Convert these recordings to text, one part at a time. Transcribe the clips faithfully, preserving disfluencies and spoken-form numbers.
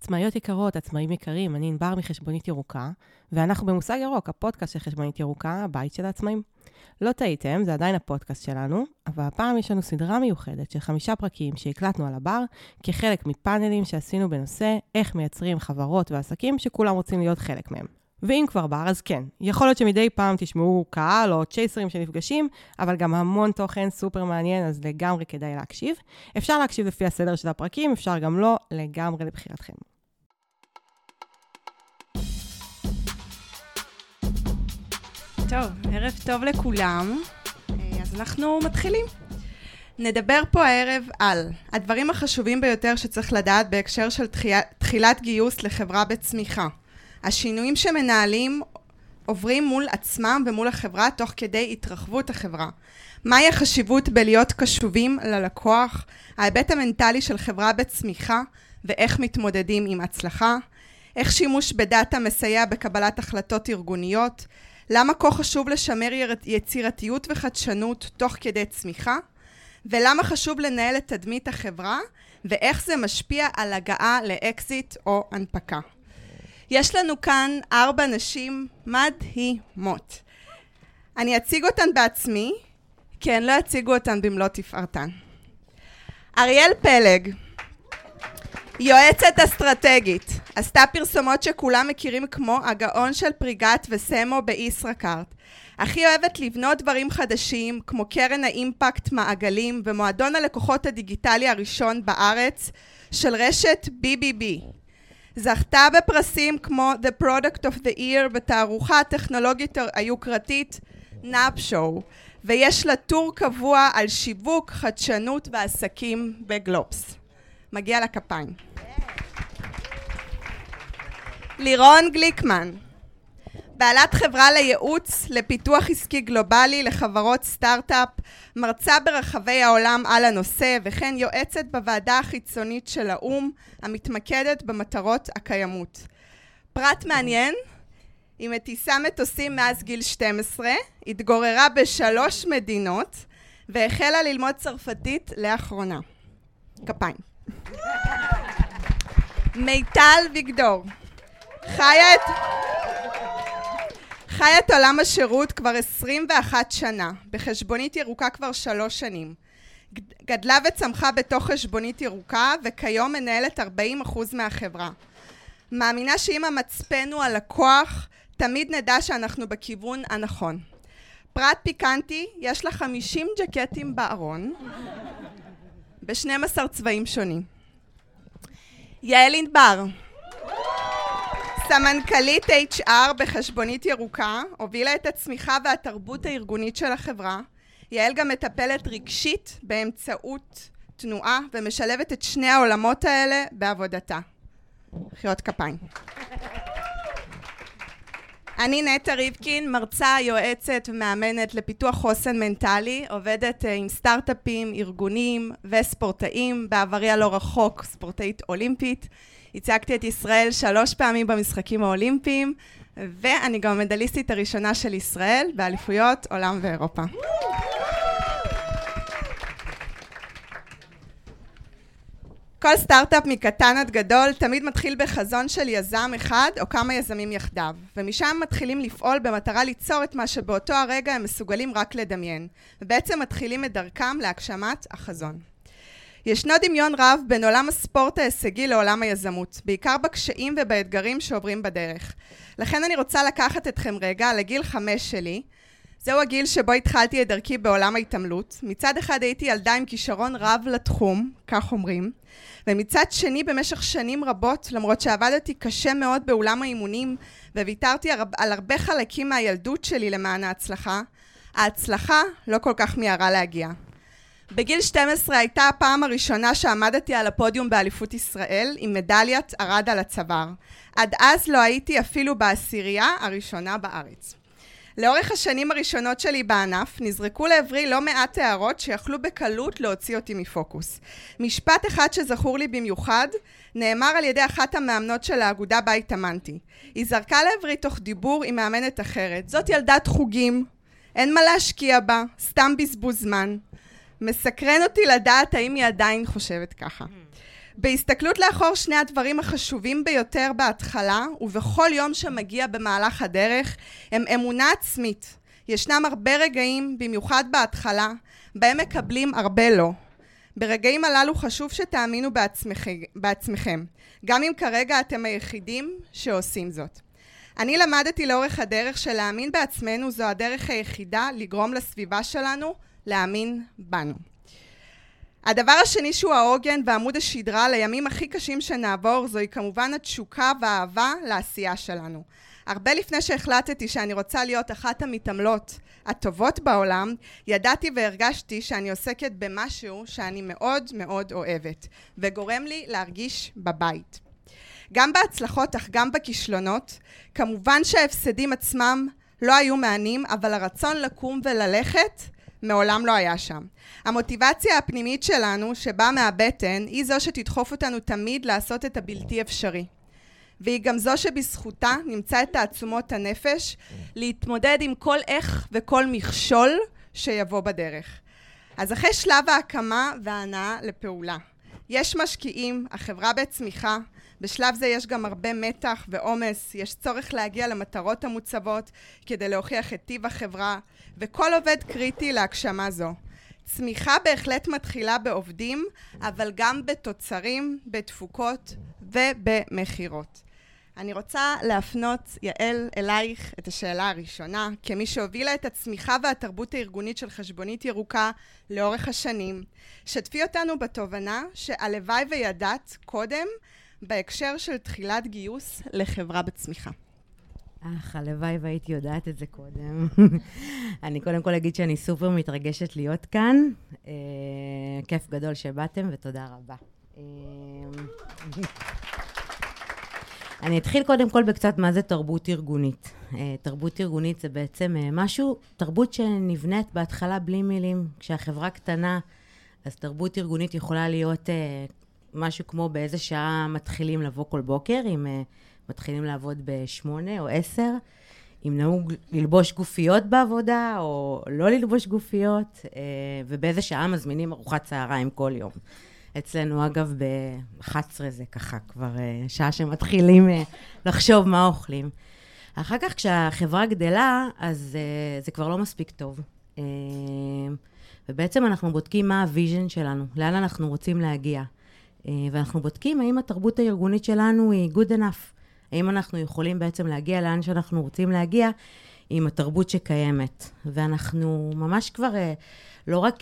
עצמאיות יקרות, עצמאים יקרים, אני ענבר מחשבונית ירוקה, ואנחנו במושג ירוק, הפודקאסט של חשבונית ירוקה, הבית של העצמאים. לא טעיתם, זה עדיין הפודקאסט שלנו, אבל הפעם יש לנו סדרה מיוחדת של חמישה פרקים שהקלטנו על הבר, כחלק מפאנלים שעשינו בנושא איך מייצרים חברות ועסקים שכולם רוצים להיות חלק מהם. ואם כבר בר, אז כן, יכול להיות שמדי פעם תשמעו קהל או צ'ייסרים שנפגשים, אבל גם המון תוכן סופר מעניין, אז לגמרי כדאי להקשיב. אפשר להקשיב לפי הסדר של הפרקים, אפשר גם לא, לגמרי לבחירתכם. טוב, ערב טוב לכולם. אז אנחנו מתחילים. נדבר פה הערב על הדברים החשובים ביותר שצריך לדעת בהקשר של תחילת גיוס לחברה בצמיחה. השינויים שמנהלים עוברים מול עצמם ומול החברה תוך כדי התרחבות החברה. מהי החשיבות בלהיות קשובים ללקוח, ההיבט המנטלי של חברה בצמיחה ואיך מתמודדים עם הצלחה, איך שימוש בדאטה מסייע בקבלת החלטות ארגוניות, למה כה חשוב לשמר יצירתיות וחדשנות תוך כדי צמיחה, ולמה חשוב לנהל את תדמית החברה ואיך זה משפיע על הגעה לאקזיט או הנפקה. יש לנו כאן ארבע נשים מדהימות. אני אציג אותן בעצמי, כי הן לא אציגו אותן במלוא תפארתן. אריאל פלג, יועצת אסטרטגית, עשתה פרסומות שכולם מכירים כמו הגאון של פריגת וסמו בישראכרט. הכי אוהבת לבנות דברים חדשים, כמו קרן האימפקט מעגלים ומועדון הלקוחות הדיגיטלי הראשון בארץ של רשת בי בי בי. זכתה בפרסים כמו The Product of the Year בתערוכה הטכנולוגית היוקרתית נאפ שואו, ויש לה טור קבוע על שיווק, חדשנות ועסקים בגלובס. מגיע לכפיים. לירון גליקמן, בעלת חברה לייעוץ לפיתוח עסקי גלובלי לחברות סטארט-אפ, מרצה ברחבי העולם על הנושא וכן יועצת בוועדה החיצונית של האום המתמקדת במטרות הקיימות. פרט מעניין, היא מטיסה מטוסים מאז גיל שתים עשרה, התגוררה בשלוש מדינות והחלה ללמוד צרפתית לאחרונה. כפיים. מיטל ויגדור, חיה את... חיה את עולם השירות כבר עשרים ואחת שנה, בחשבונית ירוקה כבר שלוש שנים. גדלה וצמחה בתוך חשבונית ירוקה, וכיום מנהלת ארבעים אחוז מהחברה. מאמינה שאם המצפנו על לקוח, תמיד נדע שאנחנו בכיוון הנכון. פרט פיקנטי, יש לה חמישים ג'קטים בארון, ב-שנים עשר צבעים שונים. יעל ענבר, סמנכ"לית אייץ' אר בחשבונית ירוקה, הובילה את הצמיחה והתרבות הארגונית של החברה. יעל גם מטפלת רגשית באמצעות תנועה, ומשלבת את שני העולמות האלה בעבודתה. מחיאות כפיים. אני נטע ריבקין, מרצה, יועצת ומאמנת לפיתוח חוסן מנטלי, עובדת עם סטארט-אפים, ארגונים וספורטאים, בעברי הלא רחוק, ספורטאית אולימפית. הצגתי את ישראל שלוש פעמים במשחקים האולימפיים, ואני גם המדליסטית הראשונה של ישראל באליפויות עולם ואירופה. כל סטארט-אפ מקטן עד גדול תמיד מתחיל בחזון של יזם אחד או כמה יזמים יחדיו, ומשם מתחילים לפעול במטרה ליצור את מה שבאותו הרגע הם מסוגלים רק לדמיין, ובעצם מתחילים את דרכם להגשמת החזון. ישנו דמיון רב בין עולם הספורט ההישגי לעולם היזמות, בעיקר בקשיים ובאתגרים שעוברים בדרך. לכן אני רוצה לקחת אתכם רגע לגיל חמש שלי. זהו הגיל שבו התחלתי את דרכי בעולם ההתעמלות. מצד אחד הייתי ילדה עם כישרון רב לתחום, כך אומרים, ומצד שני במשך שנים רבות, למרות שעבדתי קשה מאוד בעולם האימונים, וויתרתי על הרבה חלקים מהילדות שלי למען ההצלחה, ההצלחה לא כל כך מיהרה להגיע. בגיל שתים עשרה הייתה הפעם הראשונה שעמדתי על הפודיום באליפות ישראל עם מדליית ארד על הצוואר. עד אז לא הייתי אפילו בעשירייה הראשונה בארץ. לאורך השנים הראשונות שלי בענף נזרקו לעברי לא מעט הערות שיכלו בקלות להוציא אותי מפוקוס. משפט אחד שזכור לי במיוחד נאמר על ידי אחת המאמנות של האגודה בה התאמנתי. היא זרקה לעברי תוך דיבור עם מאמנת אחרת. זאת ילדת חוגים, אין מה להשקיע בה, סתם בזבוז זמן. מסקרן אותי לדעת האם היא עדיין חושבת ככה. בהסתכלות לאחור, שני הדברים החשובים ביותר בהתחלה, ובכל יום שמגיע במהלך הדרך, הם אמונה עצמית. ישנם הרבה רגעים, במיוחד בהתחלה, בהם מקבלים הרבה לא. ברגעים הללו חשוב שתאמינו בעצמכם, בעצמכם, גם אם כרגע אתם היחידים שעושים זאת. אני למדתי לאורך הדרך שלהאמין בעצמנו זו הדרך היחידה לגרום לסביבה שלנו להאמין בנו. הדבר השני שהוא העוגן ועמוד השדרה לימים הכי קשים שנעבור, זוהי כמובן התשוקה והאהבה לעשייה שלנו. הרבה לפני שהחלטתי שאני רוצה להיות אחת המתעמלות הטובות בעולם, ידעתי והרגשתי שאני עוסקת במשהו שאני מאוד מאוד אוהבת, וגורם לי להרגיש בבית. גם בהצלחות, אך גם בכישלונות, כמובן שההפסדים עצמם לא היו מעניינים, אבל הרצון לקום וללכת מעולם לא היה שם. המוטיבציה הפנימית שלנו, שבאה מהבטן, היא זו שתדחוף אותנו תמיד לעשות את הבלתי אפשרי. והיא גם זו שבזכותה נמצא את תעצומות הנפש להתמודד עם כל איך וכל מכשול שיבוא בדרך. אז אחרי שלב ההקמה וההנאה לפעולה. יש משקיעים, החברה בצמיחה, בשלב זה יש גם הרבה מתח ועומס, יש צורך להגיע למטרות המוצבות כדי להוכיח את טיב החברה, וכל עובד קריטי להגשמה זו. צמיחה בהחלט מתחילה בעובדים, אבל גם בתוצרים, בתפוקות ובמחירות. אני רוצה להפנות, יעל, אלייך את השאלה הראשונה, כמי שהובילה את הצמיחה והתרבות הארגונית של חשבונית ירוקה לאורך השנים. שתפי אותנו בתובנה שהלוואי וידעת קודם בהקשר של תחילת גיוס לחברה בצמיחה. אך, הלוואי והייתי יודעת את זה קודם. אני קודם כל אגיד שאני סופר מתרגשת להיות כאן. אה, כיף גדול שבאתם ותודה רבה. אה, אני אתחיל קודם כל בקצת מה זה תרבות ארגונית. אה, תרבות ארגונית זה בעצם אה, משהו, תרבות שנבנית בהתחלה בלי מילים. כשהחברה קטנה, אז תרבות ארגונית יכולה להיות אה, משהו כמו באיזה שעה מתחילים לבוא כל בוקר, אם אה, מתחילים לעבוד בשמונה או עשר, אם נהוג ללבוש גופיות בעבודה או לא ללבוש גופיות, אה, ובאיזה שעה מזמינים ארוחת צהריים כל יום. אצלנו אגב ב-אחת עשרה זה ככה כבר אה, שעה שמתחילים אה, לחשוב מה אוכלים. אחר כך כשהחברה גדלה, אז אה, זה כבר לא מספיק טוב. אה, ובעצם אנחנו בודקים מה הוויז'ן שלנו, לאן אנחנו רוצים להגיע. אה, ואנחנו בודקים האם התרבות הארגונית שלנו היא good enough. האם אנחנו יכולים בעצם להגיע לאן שאנחנו רוצים להגיע עם התרבות שקיימת. ואנחנו ממש כבר לא רק,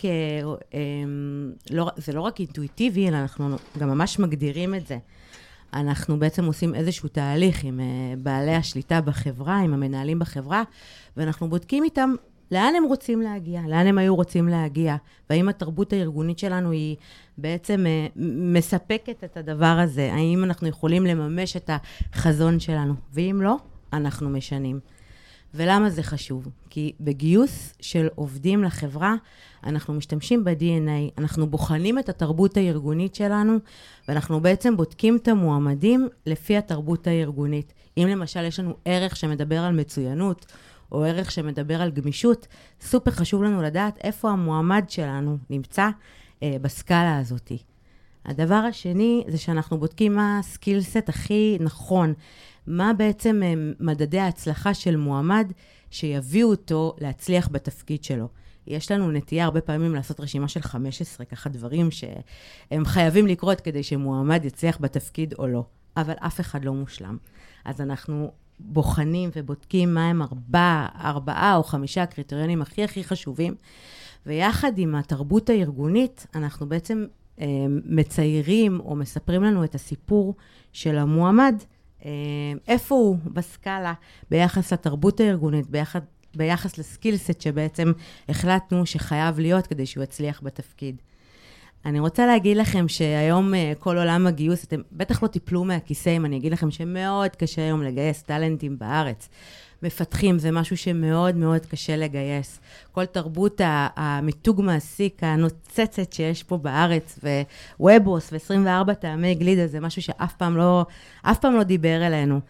לא, זה לא רק אינטואיטיבי, אלא אנחנו גם ממש מגדירים את זה. אנחנו בעצם עושים איזשהו תהליך עם בעלי השליטה בחברה, עם המנהלים בחברה, ואנחנו בודקים איתם לאן הם רוצים להגיע, לאן הם היו רוצים להגיע, והאם התרבות הארגונית שלנו היא בעצם מספקת את הדבר הזה, האם אנחנו יכולים לממש את החזון שלנו, ואם לא, אנחנו משנים. ולמה זה חשוב? כי בגיוס של עובדים לחברה, אנחנו משתמשים ב-די אן איי, אנחנו בוחנים את התרבות הארגונית שלנו, ואנחנו בעצם בודקים את המועמדים לפי התרבות הארגונית. אם למשל יש לנו ערך שמדבר על מצוינות, או ערך שמדבר על גמישות, סופר חשוב לנו לדעת איפה המועמד שלנו נמצא אה, בסקאלה הזאת. הדבר השני זה שאנחנו בודקים מה הסקילסט הכי נכון, מה בעצם אה, מדדי ההצלחה של מועמד שיביאו אותו להצליח בתפקיד שלו. יש לנו נטייה הרבה פעמים לעשות רשימה של חמש עשרה, ככה דברים שהם חייבים לקרות כדי שמועמד יצליח בתפקיד או לא, אבל אף אחד לא מושלם. אז אנחנו בוחנים ובודקים מה הם ארבעה, ארבעה או חמישה הקריטריונים הכי הכי חשובים, ויחד עם התרבות הארגונית, אנחנו בעצם אה, מציירים או מספרים לנו את הסיפור של המועמד, אה, איפה הוא בסקאלה ביחס לתרבות הארגונית, ביחד, ביחס לסקילסט שבעצם החלטנו שחייב להיות כדי שהוא יצליח בתפקיד. אני רוצה להגיד לכם שהיום כל עולם הגיוס, אתם בטח לא תיפלו מהכיסא אם אני אגיד לכם שמאוד קשה היום לגייס טלנטים בארץ. מפתחים זה משהו שמאוד מאוד קשה לגייס. כל תרבות המיתוג מעסיק הנוצצת שיש פה בארץ, ווובוס ו-עשרים וארבע טעמי גלידה, זה משהו שאף פעם לא, אף פעם לא דיבר אלינו.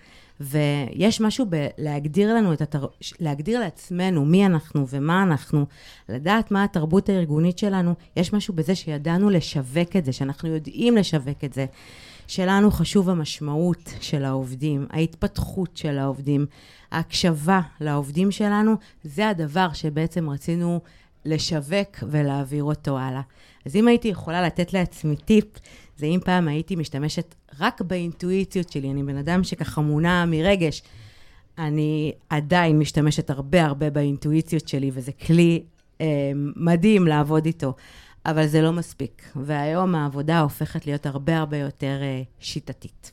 ויש משהו בלהגדיר לנו את התר... להגדיר לעצמנו מי אנחנו ומה אנחנו, לדעת מה התרבות הארגונית שלנו, יש משהו בזה שידענו לשווק את זה, שאנחנו יודעים לשווק את זה, שלנו חשוב המשמעות של העובדים, ההתפתחות של העובדים, ההקשבה לעובדים שלנו, זה הדבר שבעצם רצינו לשווק ולהעביר אותו הלאה. אז אם הייתי יכולה לתת לעצמי טיפ, זה אם פעם הייתי משתמשת רק באינטואיציות שלי, אני בן אדם שככה מונע מרגש, אני עדיין משתמשת הרבה הרבה באינטואיציות שלי, וזה כלי אה, מדהים לעבוד איתו, אבל זה לא מספיק. והיום העבודה הופכת להיות הרבה הרבה יותר אה, שיטתית.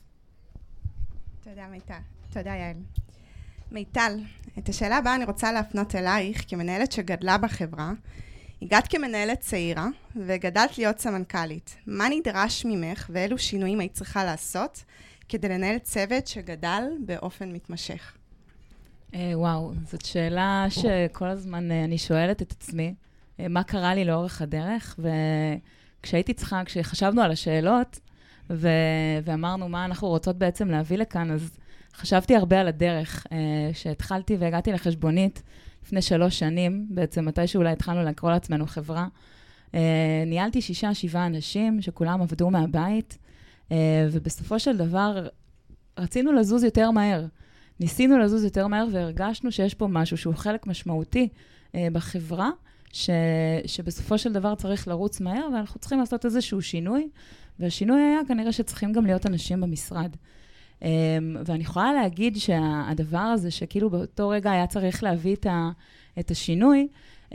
תודה מיטל. תודה יעל. מיטל, את השאלה הבאה אני רוצה להפנות אלייך, כמנהלת שגדלה בחברה, הגעת כמנהלת צעירה וגדלת להיות סמנכ"לית. מה נדרש ממך ואילו שינויים היית צריכה לעשות כדי לנהל צוות שגדל באופן מתמשך? וואו, זאת שאלה שכל הזמן אני שואלת את עצמי, מה קרה לי לאורך הדרך, וכשהייתי צריכה, כשחשבנו על השאלות, ואמרנו מה אנחנו רוצות בעצם להביא לכאן, אז חשבתי הרבה על הדרך, שהתחלתי והגעתי לחשבונית, לפני שלוש שנים, בעצם מתי שאולי התחלנו לקרוא לעצמנו חברה, ניהלתי שישה, שבעה אנשים שכולם עבדו מהבית, ובסופו של דבר רצינו לזוז יותר מהר. ניסינו לזוז יותר מהר והרגשנו שיש פה משהו שהוא חלק משמעותי בחברה, ש, שבסופו של דבר צריך לרוץ מהר, ואנחנו צריכים לעשות איזשהו שינוי, והשינוי היה כנראה שצריכים גם להיות אנשים במשרד. Um, ואני יכולה להגיד שהדבר הזה, שכאילו באותו רגע היה צריך להביא את, ה, את השינוי, um,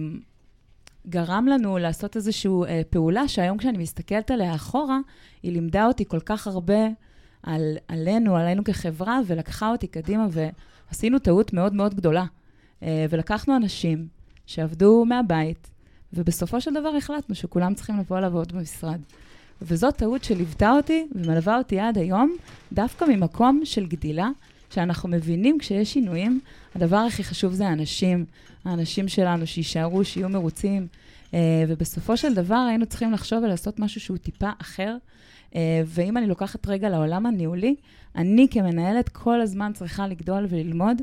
גרם לנו לעשות איזושהי uh, פעולה, שהיום כשאני מסתכלת עליה אחורה, היא לימדה אותי כל כך הרבה על, עלינו, עלינו כחברה, ולקחה אותי קדימה, ועשינו טעות מאוד מאוד גדולה. Uh, ולקחנו אנשים שעבדו מהבית, ובסופו של דבר החלטנו שכולם צריכים לבוא לעבוד במשרד. וזאת טעות שליוותה אותי ומלווה אותי עד היום, דווקא ממקום של גדילה, שאנחנו מבינים כשיש שינויים, הדבר הכי חשוב זה האנשים, האנשים שלנו שישארו, שיהיו מרוצים, ובסופו של דבר היינו צריכים לחשוב ולעשות משהו שהוא טיפה אחר, ואם אני לוקחת רגע לעולם הניהולי, אני כמנהלת כל הזמן צריכה לגדול וללמוד,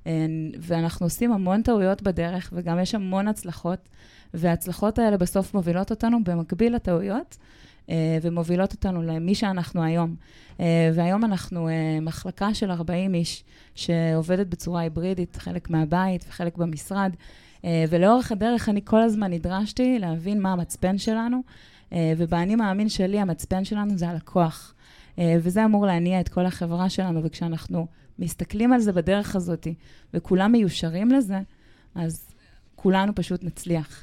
ואנחנו עושים המון טעויות בדרך, וגם יש המון הצלחות, וההצלחות האלה בסוף מובילות אותנו במקביל לטעויות, ומובילות אותנו למי שאנחנו היום. והיום אנחנו מחלקה של ארבעים איש שעובדת בצורה היברידית, חלק מהבית וחלק במשרד, ולאורך הדרך אני כל הזמן נדרשתי להבין מה המצפן שלנו, ובאני מאמין שלי המצפן שלנו זה הלקוח, וזה אמור להניע את כל החברה שלנו, וכשאנחנו מסתכלים על זה בדרך הזאת, וכולם מיושרים לזה, אז כולנו פשוט נצליח.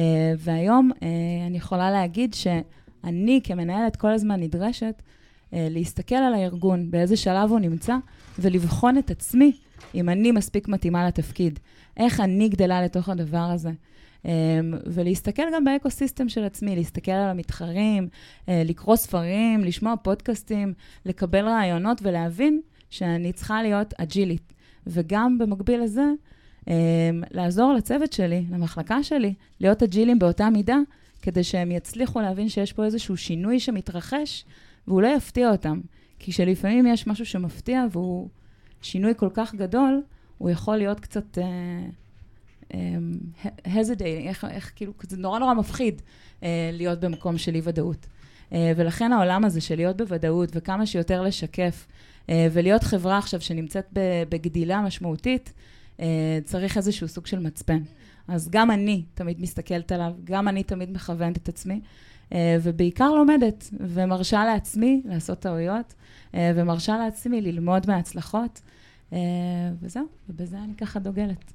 והיום אני יכולה להגיד ש... אני כמנהלת כל הזמן נדרשת אה, להסתכל על הארגון, באיזה שלב הוא נמצא, ולבחון את עצמי, אם אני מספיק מתאימה לתפקיד, איך אני גדלה לתוך הדבר הזה. אה, ולהסתכל גם באקוסיסטם של עצמי, להסתכל על המתחרים, אה, לקרוא ספרים, לשמוע פודקאסטים, לקבל רעיונות ולהבין שאני צריכה להיות אג'ילית. וגם במקביל לזה, אה, לעזור לצוות שלי, למחלקה שלי, להיות אג'ילים באותה מידה, כדי שהם יצליחו להבין שיש פה איזשהו שינוי שמתרחש, והוא לא יפתיע אותם. כי שלפעמים יש משהו שמפתיע, והוא שינוי כל כך גדול, הוא יכול להיות קצת uh, um, hesitating, איך, איך, כאילו, זה נורא נורא מפחיד uh, להיות במקום של אי ודאות. Uh, ולכן העולם הזה של להיות בוודאות, וכמה שיותר לשקף, uh, ולהיות חברה עכשיו שנמצאת בגדילה משמעותית, uh, צריך איזשהו סוג של מצפן. אז גם אני תמיד מסתכלת עליו, גם אני תמיד מכוונת את עצמי, ובעיקר לומדת, ומרשה לעצמי לעשות טעויות, ומרשה לעצמי ללמוד מההצלחות, וזהו, ובזה אני ככה דוגלת.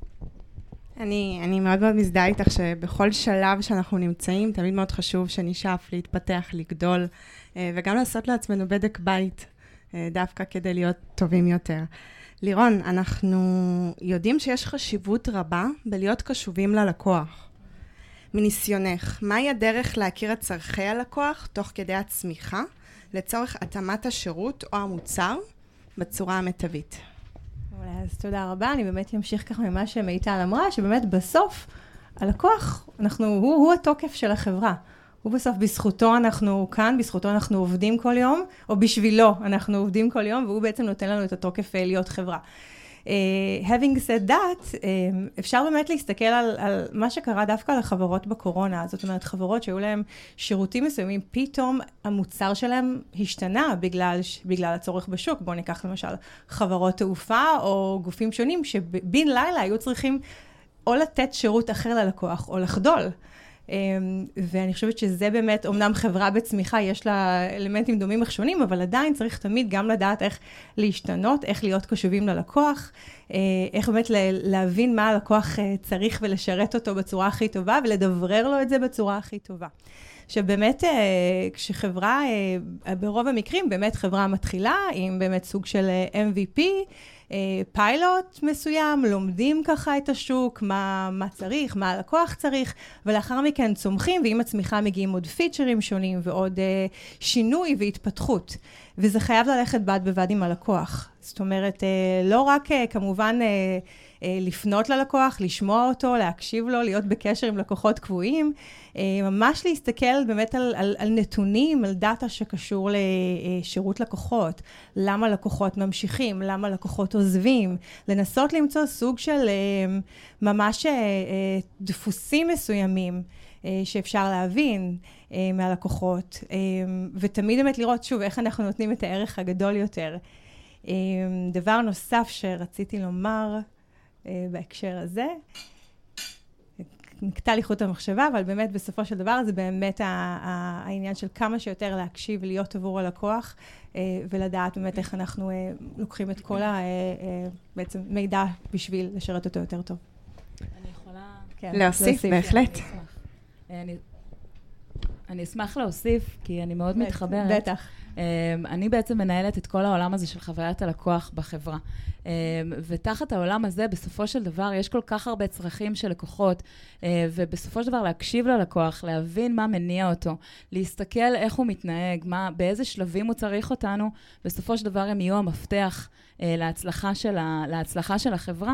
אני, אני מאוד מאוד מזדהה איתך שבכל שלב שאנחנו נמצאים, תמיד מאוד חשוב שנשאף להתפתח, לגדול, וגם לעשות לעצמנו בדק בית, דווקא כדי להיות טובים יותר. לירון, אנחנו יודעים שיש חשיבות רבה בלהיות קשובים ללקוח. מניסיונך, מהי הדרך להכיר את צרכי הלקוח תוך כדי הצמיחה, לצורך התאמת השירות או המוצר בצורה המיטבית? אז תודה רבה, אני באמת אמשיך ככה ממה שמיטל אמרה, שבאמת בסוף הלקוח, אנחנו, הוא, הוא התוקף של החברה. הוא בסוף, בזכותו אנחנו כאן, בזכותו אנחנו עובדים כל יום, או בשבילו אנחנו עובדים כל יום, והוא בעצם נותן לנו את התוקף להיות חברה. Uh, having said that, uh, אפשר באמת להסתכל על, על מה שקרה דווקא לחברות בקורונה. זאת אומרת, חברות שהיו להם שירותים מסוימים, פתאום המוצר שלהם השתנה בגלל, בגלל הצורך בשוק. בואו ניקח למשל חברות תעופה או גופים שונים שבין לילה היו צריכים או לתת שירות אחר ללקוח או לחדול. ואני חושבת שזה באמת, אמנם חברה בצמיחה, יש לה אלמנטים דומים אך שונים, אבל עדיין צריך תמיד גם לדעת איך להשתנות, איך להיות קשובים ללקוח, איך באמת להבין מה הלקוח צריך ולשרת אותו בצורה הכי טובה, ולדברר לו את זה בצורה הכי טובה. שבאמת, כשחברה, ברוב המקרים, באמת חברה מתחילה עם באמת סוג של אם וי פי, פיילוט מסוים, לומדים ככה את השוק, מה, מה צריך, מה הלקוח צריך, ולאחר מכן צומחים, ועם הצמיחה מגיעים עוד פיצ'רים שונים, ועוד uh, שינוי והתפתחות. וזה חייב ללכת בד בבד עם הלקוח. זאת אומרת, uh, לא רק uh, כמובן uh, uh, לפנות ללקוח, לשמוע אותו, להקשיב לו, להיות בקשר עם לקוחות קבועים, uh, ממש להסתכל באמת על, על, על נתונים, על דאטה שקשור לשירות לקוחות, למה לקוחות ממשיכים, למה לקוחות עוזבים, לנסות למצוא סוג של uh, ממש uh, uh, דפוסים מסוימים, שאפשר להבין uh, מהלקוחות, uh, ותמיד באמת לראות שוב איך אנחנו נותנים את הערך הגדול יותר. Uh, דבר נוסף שרציתי לומר uh, בהקשר הזה, נקטע לי חוט המחשבה, אבל באמת בסופו של דבר זה באמת העניין של כמה שיותר להקשיב ולהיות עבור הלקוח, uh, ולדעת באמת איך אנחנו uh, לוקחים את כל בעצם מידע בשביל לשרת אותו יותר טוב. אני יכולה... כן, להוסיף, בהחלט. אני, אני אשמח להוסיף, כי אני מאוד מתחברת. בטח. אני בעצם מנהלת את כל העולם הזה של חוויית הלקוח בחברה. ותחת העולם הזה, בסופו של דבר, יש כל כך הרבה צרכים של לקוחות, ובסופו של דבר להקשיב ללקוח, להבין מה מניע אותו, להסתכל איך הוא מתנהג, מה, באיזה שלבים הוא צריך אותנו, בסופו של דבר הם יהיו המפתח להצלחה של, ה, להצלחה של החברה.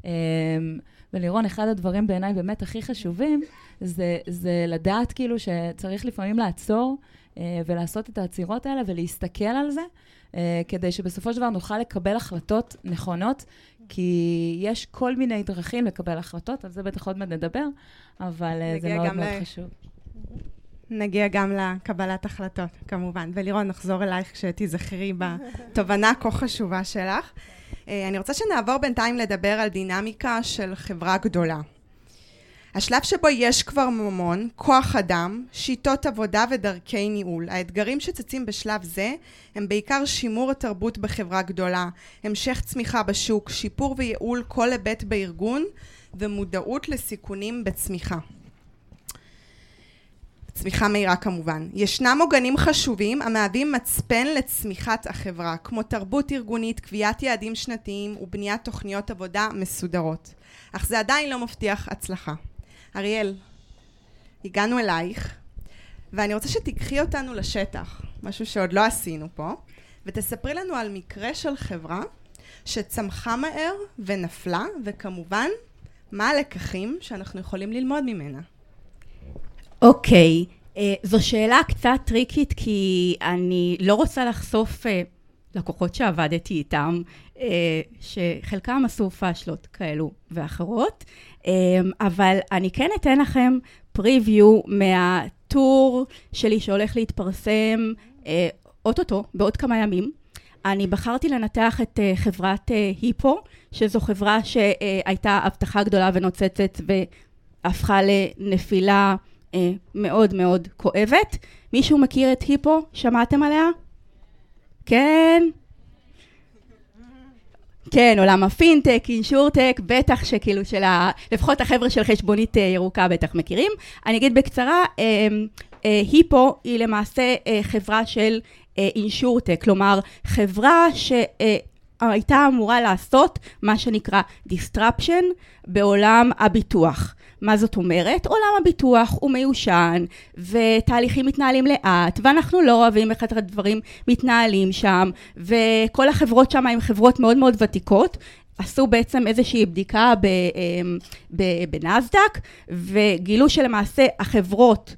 ולירון, אחד הדברים בעיניי באמת הכי חשובים, זה, זה לדעת כאילו שצריך לפעמים לעצור, ולעשות את העצירות האלה ולהסתכל על זה, כדי שבסופו של דבר נוכל לקבל החלטות נכונות, כי יש כל מיני דרכים לקבל החלטות, על זה בטח עוד מעט נדבר, אבל זה מאוד מאוד חשוב. נגיע גם לקבלת החלטות, כמובן. ולירון, נחזור אלייך כשתיזכרי בתובנה כה חשובה שלך. אני רוצה שנעבור בינתיים לדבר על דינמיקה של חברה גדולה. השלב שבו יש כבר ממון, כוח אדם, שיטות עבודה ודרכי ניהול. האתגרים שצצים בשלב זה הם בעיקר שימור התרבות בחברה גדולה, המשך צמיחה בשוק, שיפור וייעול כל היבט בארגון ומודעות לסיכונים בצמיחה. צמיחה מהירה כמובן. ישנם עוגנים חשובים המהווים מצפן לצמיחת החברה, כמו תרבות ארגונית, קביעת יעדים שנתיים ובניית תוכניות עבודה מסודרות. אך זה עדיין לא מבטיח הצלחה. אריאל, הגענו אלייך, ואני רוצה שתיקחי אותנו לשטח, משהו שעוד לא עשינו פה, ותספרי לנו על מקרה של חברה שצמחה מהר ונפלה, וכמובן, מה הלקחים שאנחנו יכולים ללמוד ממנה. אוקיי, okay. uh, זו שאלה קצת טריקית, כי אני לא רוצה לחשוף uh, לקוחות שעבדתי איתם, uh, שחלקם עשו פשלות כאלו ואחרות, um, אבל אני כן אתן לכם פריוויו מהטור שלי שהולך להתפרסם uh, אוטוטו בעוד כמה ימים. אני בחרתי לנתח את uh, חברת uh, היפו, שזו חברה שהייתה הבטחה גדולה ונוצצת והפכה לנפילה מאוד מאוד כואבת. מישהו מכיר את היפו? שמעתם עליה? כן? כן, עולם הפינטק, אינשורטק, בטח שכאילו של ה... לפחות החבר'ה של חשבונית ירוקה בטח מכירים. אני אגיד בקצרה, היפו היא למעשה חברה של אינשורטק, כלומר חברה שהייתה אמורה לעשות מה שנקרא disruption בעולם הביטוח. מה זאת אומרת? עולם הביטוח הוא מיושן, ותהליכים מתנהלים לאט, ואנחנו לא אוהבים איך הדברים מתנהלים שם, וכל החברות שם הן חברות מאוד מאוד ותיקות, עשו בעצם איזושהי בדיקה בנסדק, וגילו שלמעשה החברות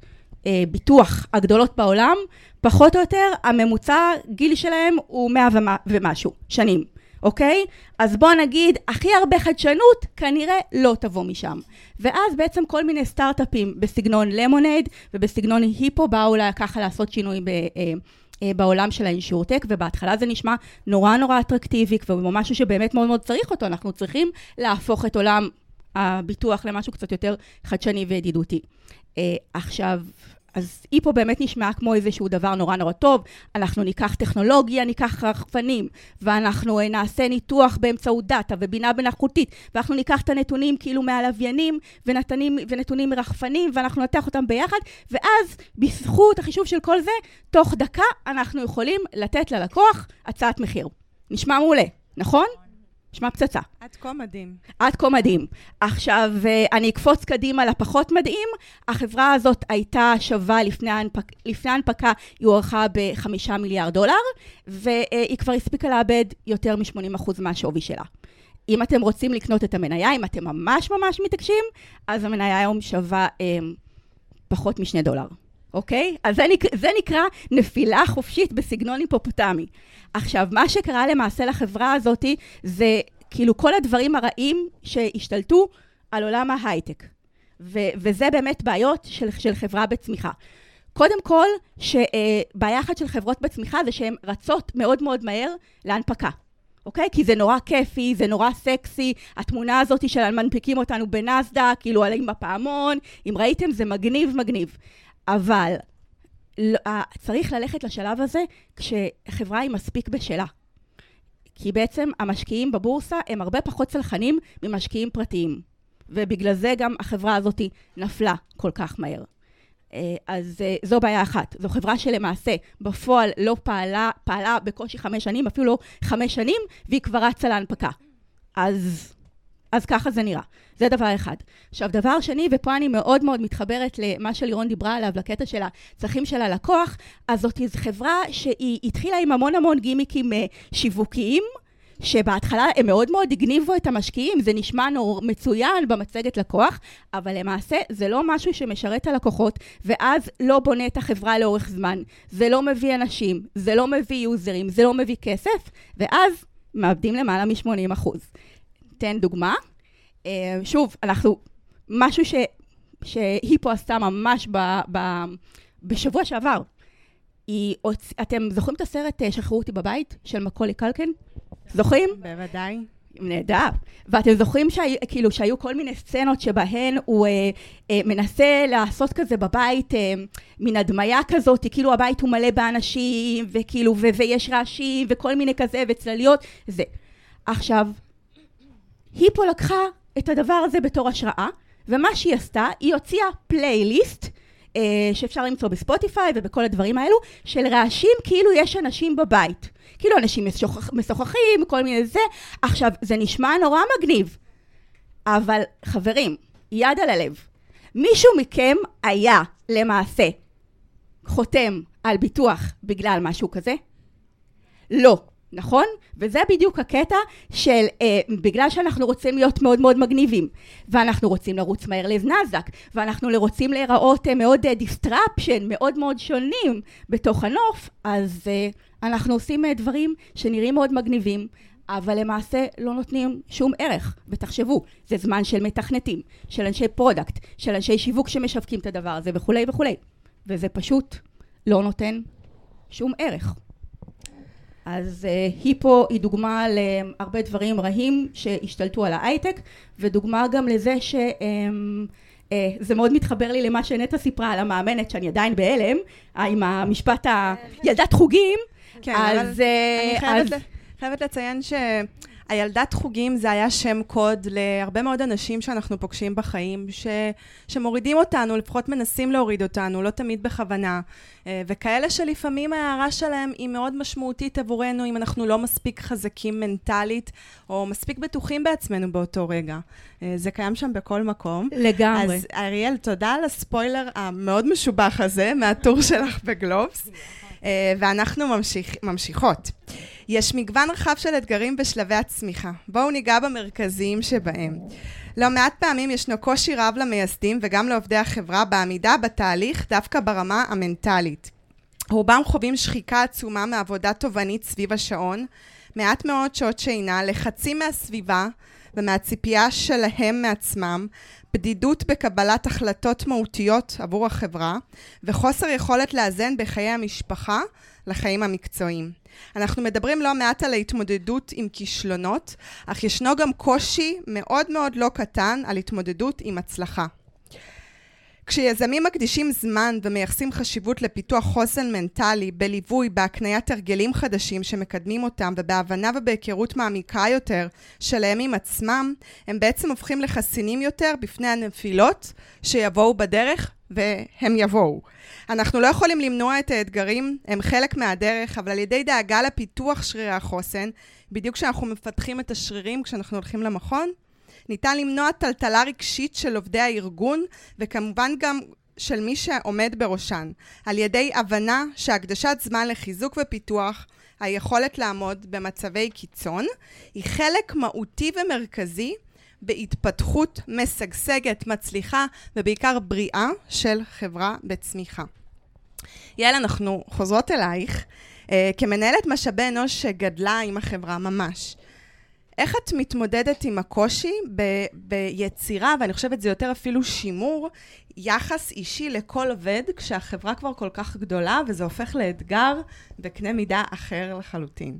ביטוח הגדולות בעולם, פחות או יותר, הממוצע גיל שלהם הוא מאה ומשהו שנים, אוקיי? אז בוא נגיד, הכי הרבה חדשנות כנראה לא תבוא משם. ואז בעצם כל מיני סטארט-אפים בסגנון למונייד ובסגנון היפו באו אולי ככה לעשות שינוי ב... בעולם של האינשורטק, ובהתחלה זה נשמע נורא נורא אטרקטיבי, ומשהו שבאמת מאוד מאוד צריך אותו. אנחנו צריכים להפוך את עולם הביטוח למשהו קצת יותר חדשני וידידותי. עכשיו, אז היא פה באמת נשמעה כמו איזשהו דבר נורא נורא טוב. אנחנו ניקח טכנולוגיה, ניקח רחפנים, ואנחנו נעשה ניתוח באמצעות דאטה ובינה מלאכותית, ואנחנו ניקח את הנתונים כאילו מהלוויינים ונתונים, ונתונים מרחפנים, ואנחנו נתח אותם ביחד, ואז בזכות החישוב של כל זה, תוך דקה אנחנו יכולים לתת ללקוח הצעת מחיר. נשמע מעולה, נכון? נשמע פצצה. עד כה מדהים. עד כה מדהים. עכשיו, אני אקפוץ קדימה לפחות מדהים. החברה הזאת הייתה שווה לפני ההנפק, לפני ההנפקה, היא הוערכה בחמישה מיליארד דולר, והיא כבר הספיקה לאבד יותר מ-שמונים אחוז מהשווי שלה. אם אתם רוצים לקנות את המניה, אם אתם ממש ממש מתעקשים, אז המניה היום שווה אה, פחות משני דולר. אוקיי? אז זה, נק... זה נקרא נפילה חופשית בסגנון היפופוטמי. עכשיו, מה שקרה למעשה לחברה הזאת, זה כאילו כל הדברים הרעים שהשתלטו על עולם ההייטק. ו... וזה באמת בעיות של, של חברה בצמיחה. קודם כל, שבעיה אחת של חברות בצמיחה זה שהן רצות מאוד מאוד מהר להנפקה. אוקיי? כי זה נורא כיפי, זה נורא סקסי, התמונה הזאת של מנפיקים אותנו בנסדק, כאילו עלים בפעמון, אם ראיתם זה מגניב מגניב. אבל צריך ללכת לשלב הזה כשחברה היא מספיק בשלה. כי בעצם המשקיעים בבורסה הם הרבה פחות צלחנים ממשקיעים פרטיים. ובגלל זה גם החברה הזאת נפלה כל כך מהר. אז זו בעיה אחת. זו חברה שלמעשה בפועל לא פעלה, פעלה בקושי חמש שנים, אפילו לא חמש שנים, והיא כבר רצה להנפקה. אז... אז ככה זה נראה. זה דבר אחד. עכשיו, דבר שני, ופה אני מאוד מאוד מתחברת למה שלירון דיברה עליו, לקטע של הצרכים של הלקוח, אז זאת חברה שהיא התחילה עם המון המון גימיקים שיווקיים, שבהתחלה הם מאוד מאוד הגניבו את המשקיעים, זה נשמע נור מצוין במצגת לקוח, אבל למעשה זה לא משהו שמשרת הלקוחות, ואז לא בונה את החברה לאורך זמן. זה לא מביא אנשים, זה לא מביא יוזרים, זה לא מביא כסף, ואז מאבדים למעלה מ-שמונים אחוז. תן דוגמה. שוב, אנחנו, משהו ש, שהיא פה עשתה ממש ב, ב, בשבוע שעבר. היא, אתם זוכרים את הסרט שחררו אותי בבית של מקולי קלקין? זוכרים? בוודאי. נהדר. ואתם זוכרים שהי, כאילו, שהיו כל מיני סצנות שבהן הוא אה, אה, מנסה לעשות כזה בבית, אה, מן הדמיה כזאת, כאילו הבית הוא מלא באנשים, וכאילו, ו, ויש רעשים, וכל מיני כזה, וצלליות, זה. עכשיו, היא פה לקחה את הדבר הזה בתור השראה, ומה שהיא עשתה, היא הוציאה פלייליסט, אה, שאפשר למצוא בספוטיפיי ובכל הדברים האלו, של רעשים כאילו יש אנשים בבית. כאילו אנשים משוחח, משוחחים, כל מיני זה. עכשיו, זה נשמע נורא מגניב, אבל חברים, יד על הלב, מישהו מכם היה למעשה חותם על ביטוח בגלל משהו כזה? לא. נכון? וזה בדיוק הקטע של, אה, בגלל שאנחנו רוצים להיות מאוד מאוד מגניבים, ואנחנו רוצים לרוץ מהר לנסדק, ואנחנו רוצים להיראות אה, מאוד אה, דיסטרפשן, מאוד מאוד שונים בתוך הנוף, אז אה, אנחנו עושים אה, דברים שנראים מאוד מגניבים, אבל למעשה לא נותנים שום ערך. ותחשבו, זה זמן של מתכנתים, של אנשי פרודקט, של אנשי שיווק שמשווקים את הדבר הזה וכו' וכו'. וזה פשוט לא נותן שום ערך. אז uh, היא פה היא דוגמה להרבה דברים רעים שהשתלטו על ההייטק, ודוגמה גם לזה שזה uh, uh, מאוד מתחבר לי למה שנטע סיפרה על המאמנת, שאני עדיין בהלם, uh, עם המשפט הילדת חוגים. כן, אז, אבל uh, אני חייבת, אז... חייבת לציין שהילדת חוגים זה היה שם קוד להרבה מאוד אנשים שאנחנו פוגשים בחיים, ש, שמורידים אותנו, לפחות מנסים להוריד אותנו, לא תמיד בכוונה. וכאלה שלפעמים ההערה שלהם היא מאוד משמעותית עבורנו, אם אנחנו לא מספיק חזקים מנטלית, או מספיק בטוחים בעצמנו באותו רגע. זה קיים שם בכל מקום. לגמרי. אז אריאל, תודה על הספוילר המאוד משובח הזה, מהטור שלך בגלובס. ואנחנו ממשיך, ממשיכות. יש מגוון רחב של אתגרים בשלבי הצמיחה. בואו ניגע במרכזיים שבהם. לא מעט פעמים ישנו קושי רב למייסדים וגם לעובדי החברה בעמידה בתהליך דווקא ברמה המנטלית. רובם חווים שחיקה עצומה מעבודה תובענית סביב השעון, מעט מאוד שעות שינה, לחצים מהסביבה ומהציפייה שלהם מעצמם, בדידות בקבלת החלטות מהותיות עבור החברה, וחוסר יכולת לאזן בחיי המשפחה לחיים המקצועיים. אנחנו מדברים לא מעט על ההתמודדות עם כישלונות, אך ישנו גם קושי מאוד מאוד לא קטן על התמודדות עם הצלחה. כשיזמים מקדישים זמן ומייחסים חשיבות לפיתוח חוסן מנטלי, בליווי, בהקניית הרגלים חדשים שמקדמים אותם, ובהבנה ובהיכרות מעמיקה יותר שלהם עם עצמם, הם בעצם הופכים לחסינים יותר בפני הנפילות שיבואו בדרך, והם יבואו. אנחנו לא יכולים למנוע את האתגרים, הם חלק מהדרך, אבל על ידי דאגה לפיתוח שרירי החוסן, בדיוק כשאנחנו מפתחים את השרירים כשאנחנו הולכים למכון, ניתן למנוע טלטלה רגשית של עובדי הארגון, וכמובן גם של מי שעומד בראשן, על ידי הבנה שהקדשת זמן לחיזוק ופיתוח, היכולת לעמוד במצבי קיצון, היא חלק מהותי ומרכזי בהתפתחות משגשגת, מצליחה, ובעיקר בריאה של חברה בצמיחה. יעל, אנחנו חוזרות אלייך, אה, כמנהלת משאבי אנוש שגדלה עם החברה ממש. איך את מתמודדת עם הקושי ב- ביצירה, ואני חושבת זה יותר אפילו שימור, יחס אישי לכל עובד, כשהחברה כבר כל כך גדולה, וזה הופך לאתגר בקנה מידה אחר לחלוטין?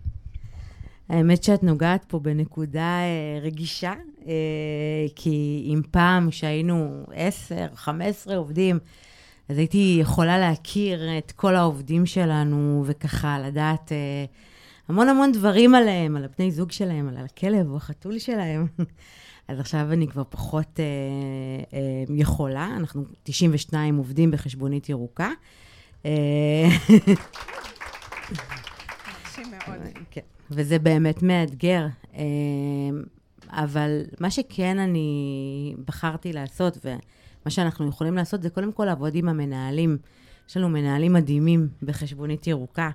האמת שאת נוגעת פה בנקודה אה, רגישה, אה, כי אם פעם שהיינו עשר, חמש עשרה עובדים, אז הייתי יכולה להכיר את כל העובדים שלנו, וככה לדעת אה, המון המון דברים עליהם, על הבני זוג שלהם, על הכלב או החתול שלהם. אז עכשיו אני כבר פחות אה, אה, יכולה, אנחנו תשעים ושניים עובדים בחשבונית ירוקה. אה, מאוד. כן. וזה באמת מאתגר, אבל מה שכן אני בחרתי לעשות, ומה שאנחנו יכולים לעשות, זה קודם כל לעבוד עם המנהלים. יש לנו מנהלים מדהימים בחשבונית ירוקה.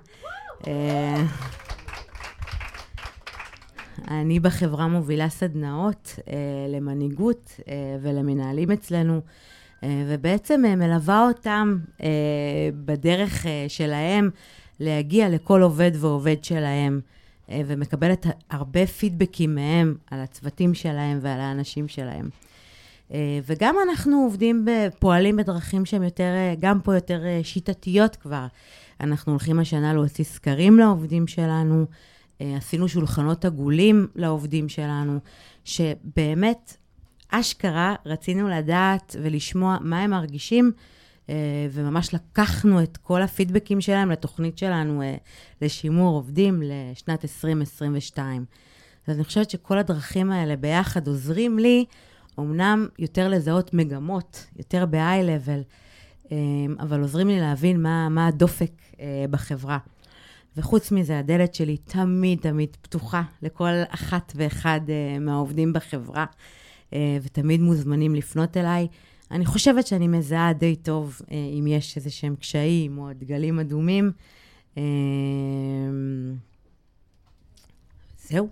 אני בחברה מובילה סדנאות למנהיגות ולמנהלים אצלנו, ובעצם מלווה אותם בדרך שלהם להגיע לכל עובד ועובד שלהם, ומקבלת הרבה פידבקים מהם על הצוותים שלהם ועל האנשים שלהם. וגם אנחנו עובדים, פועלים בדרכים שהם יותר, גם פה יותר שיטתיות כבר. אנחנו הולכים השנה להוציא סקרים לעובדים שלנו, עשינו שולחנות עגולים לעובדים שלנו, שבאמת אשכרה רצינו לדעת ולשמוע מה הם מרגישים, וממש לקחנו את כל הפידבקים שלהם לתוכנית שלנו לשימור עובדים לשנת עשרים עשרים ושתיים. אז אני חושבת שכל הדרכים האלה ביחד עוזרים לי, אמנם יותר לזהות מגמות, יותר ב-high level, אבל עוזרים לי להבין מה, מה הדופק בחברה. וחוץ מזה, הדלת שלי תמיד תמיד פתוחה לכל אחת ואחד מהעובדים בחברה, ותמיד מוזמנים לפנות אליי. אני חושבת שאני מזהה די טוב אם יש איזה שהם קשיים או דגלים אדומים. זהו.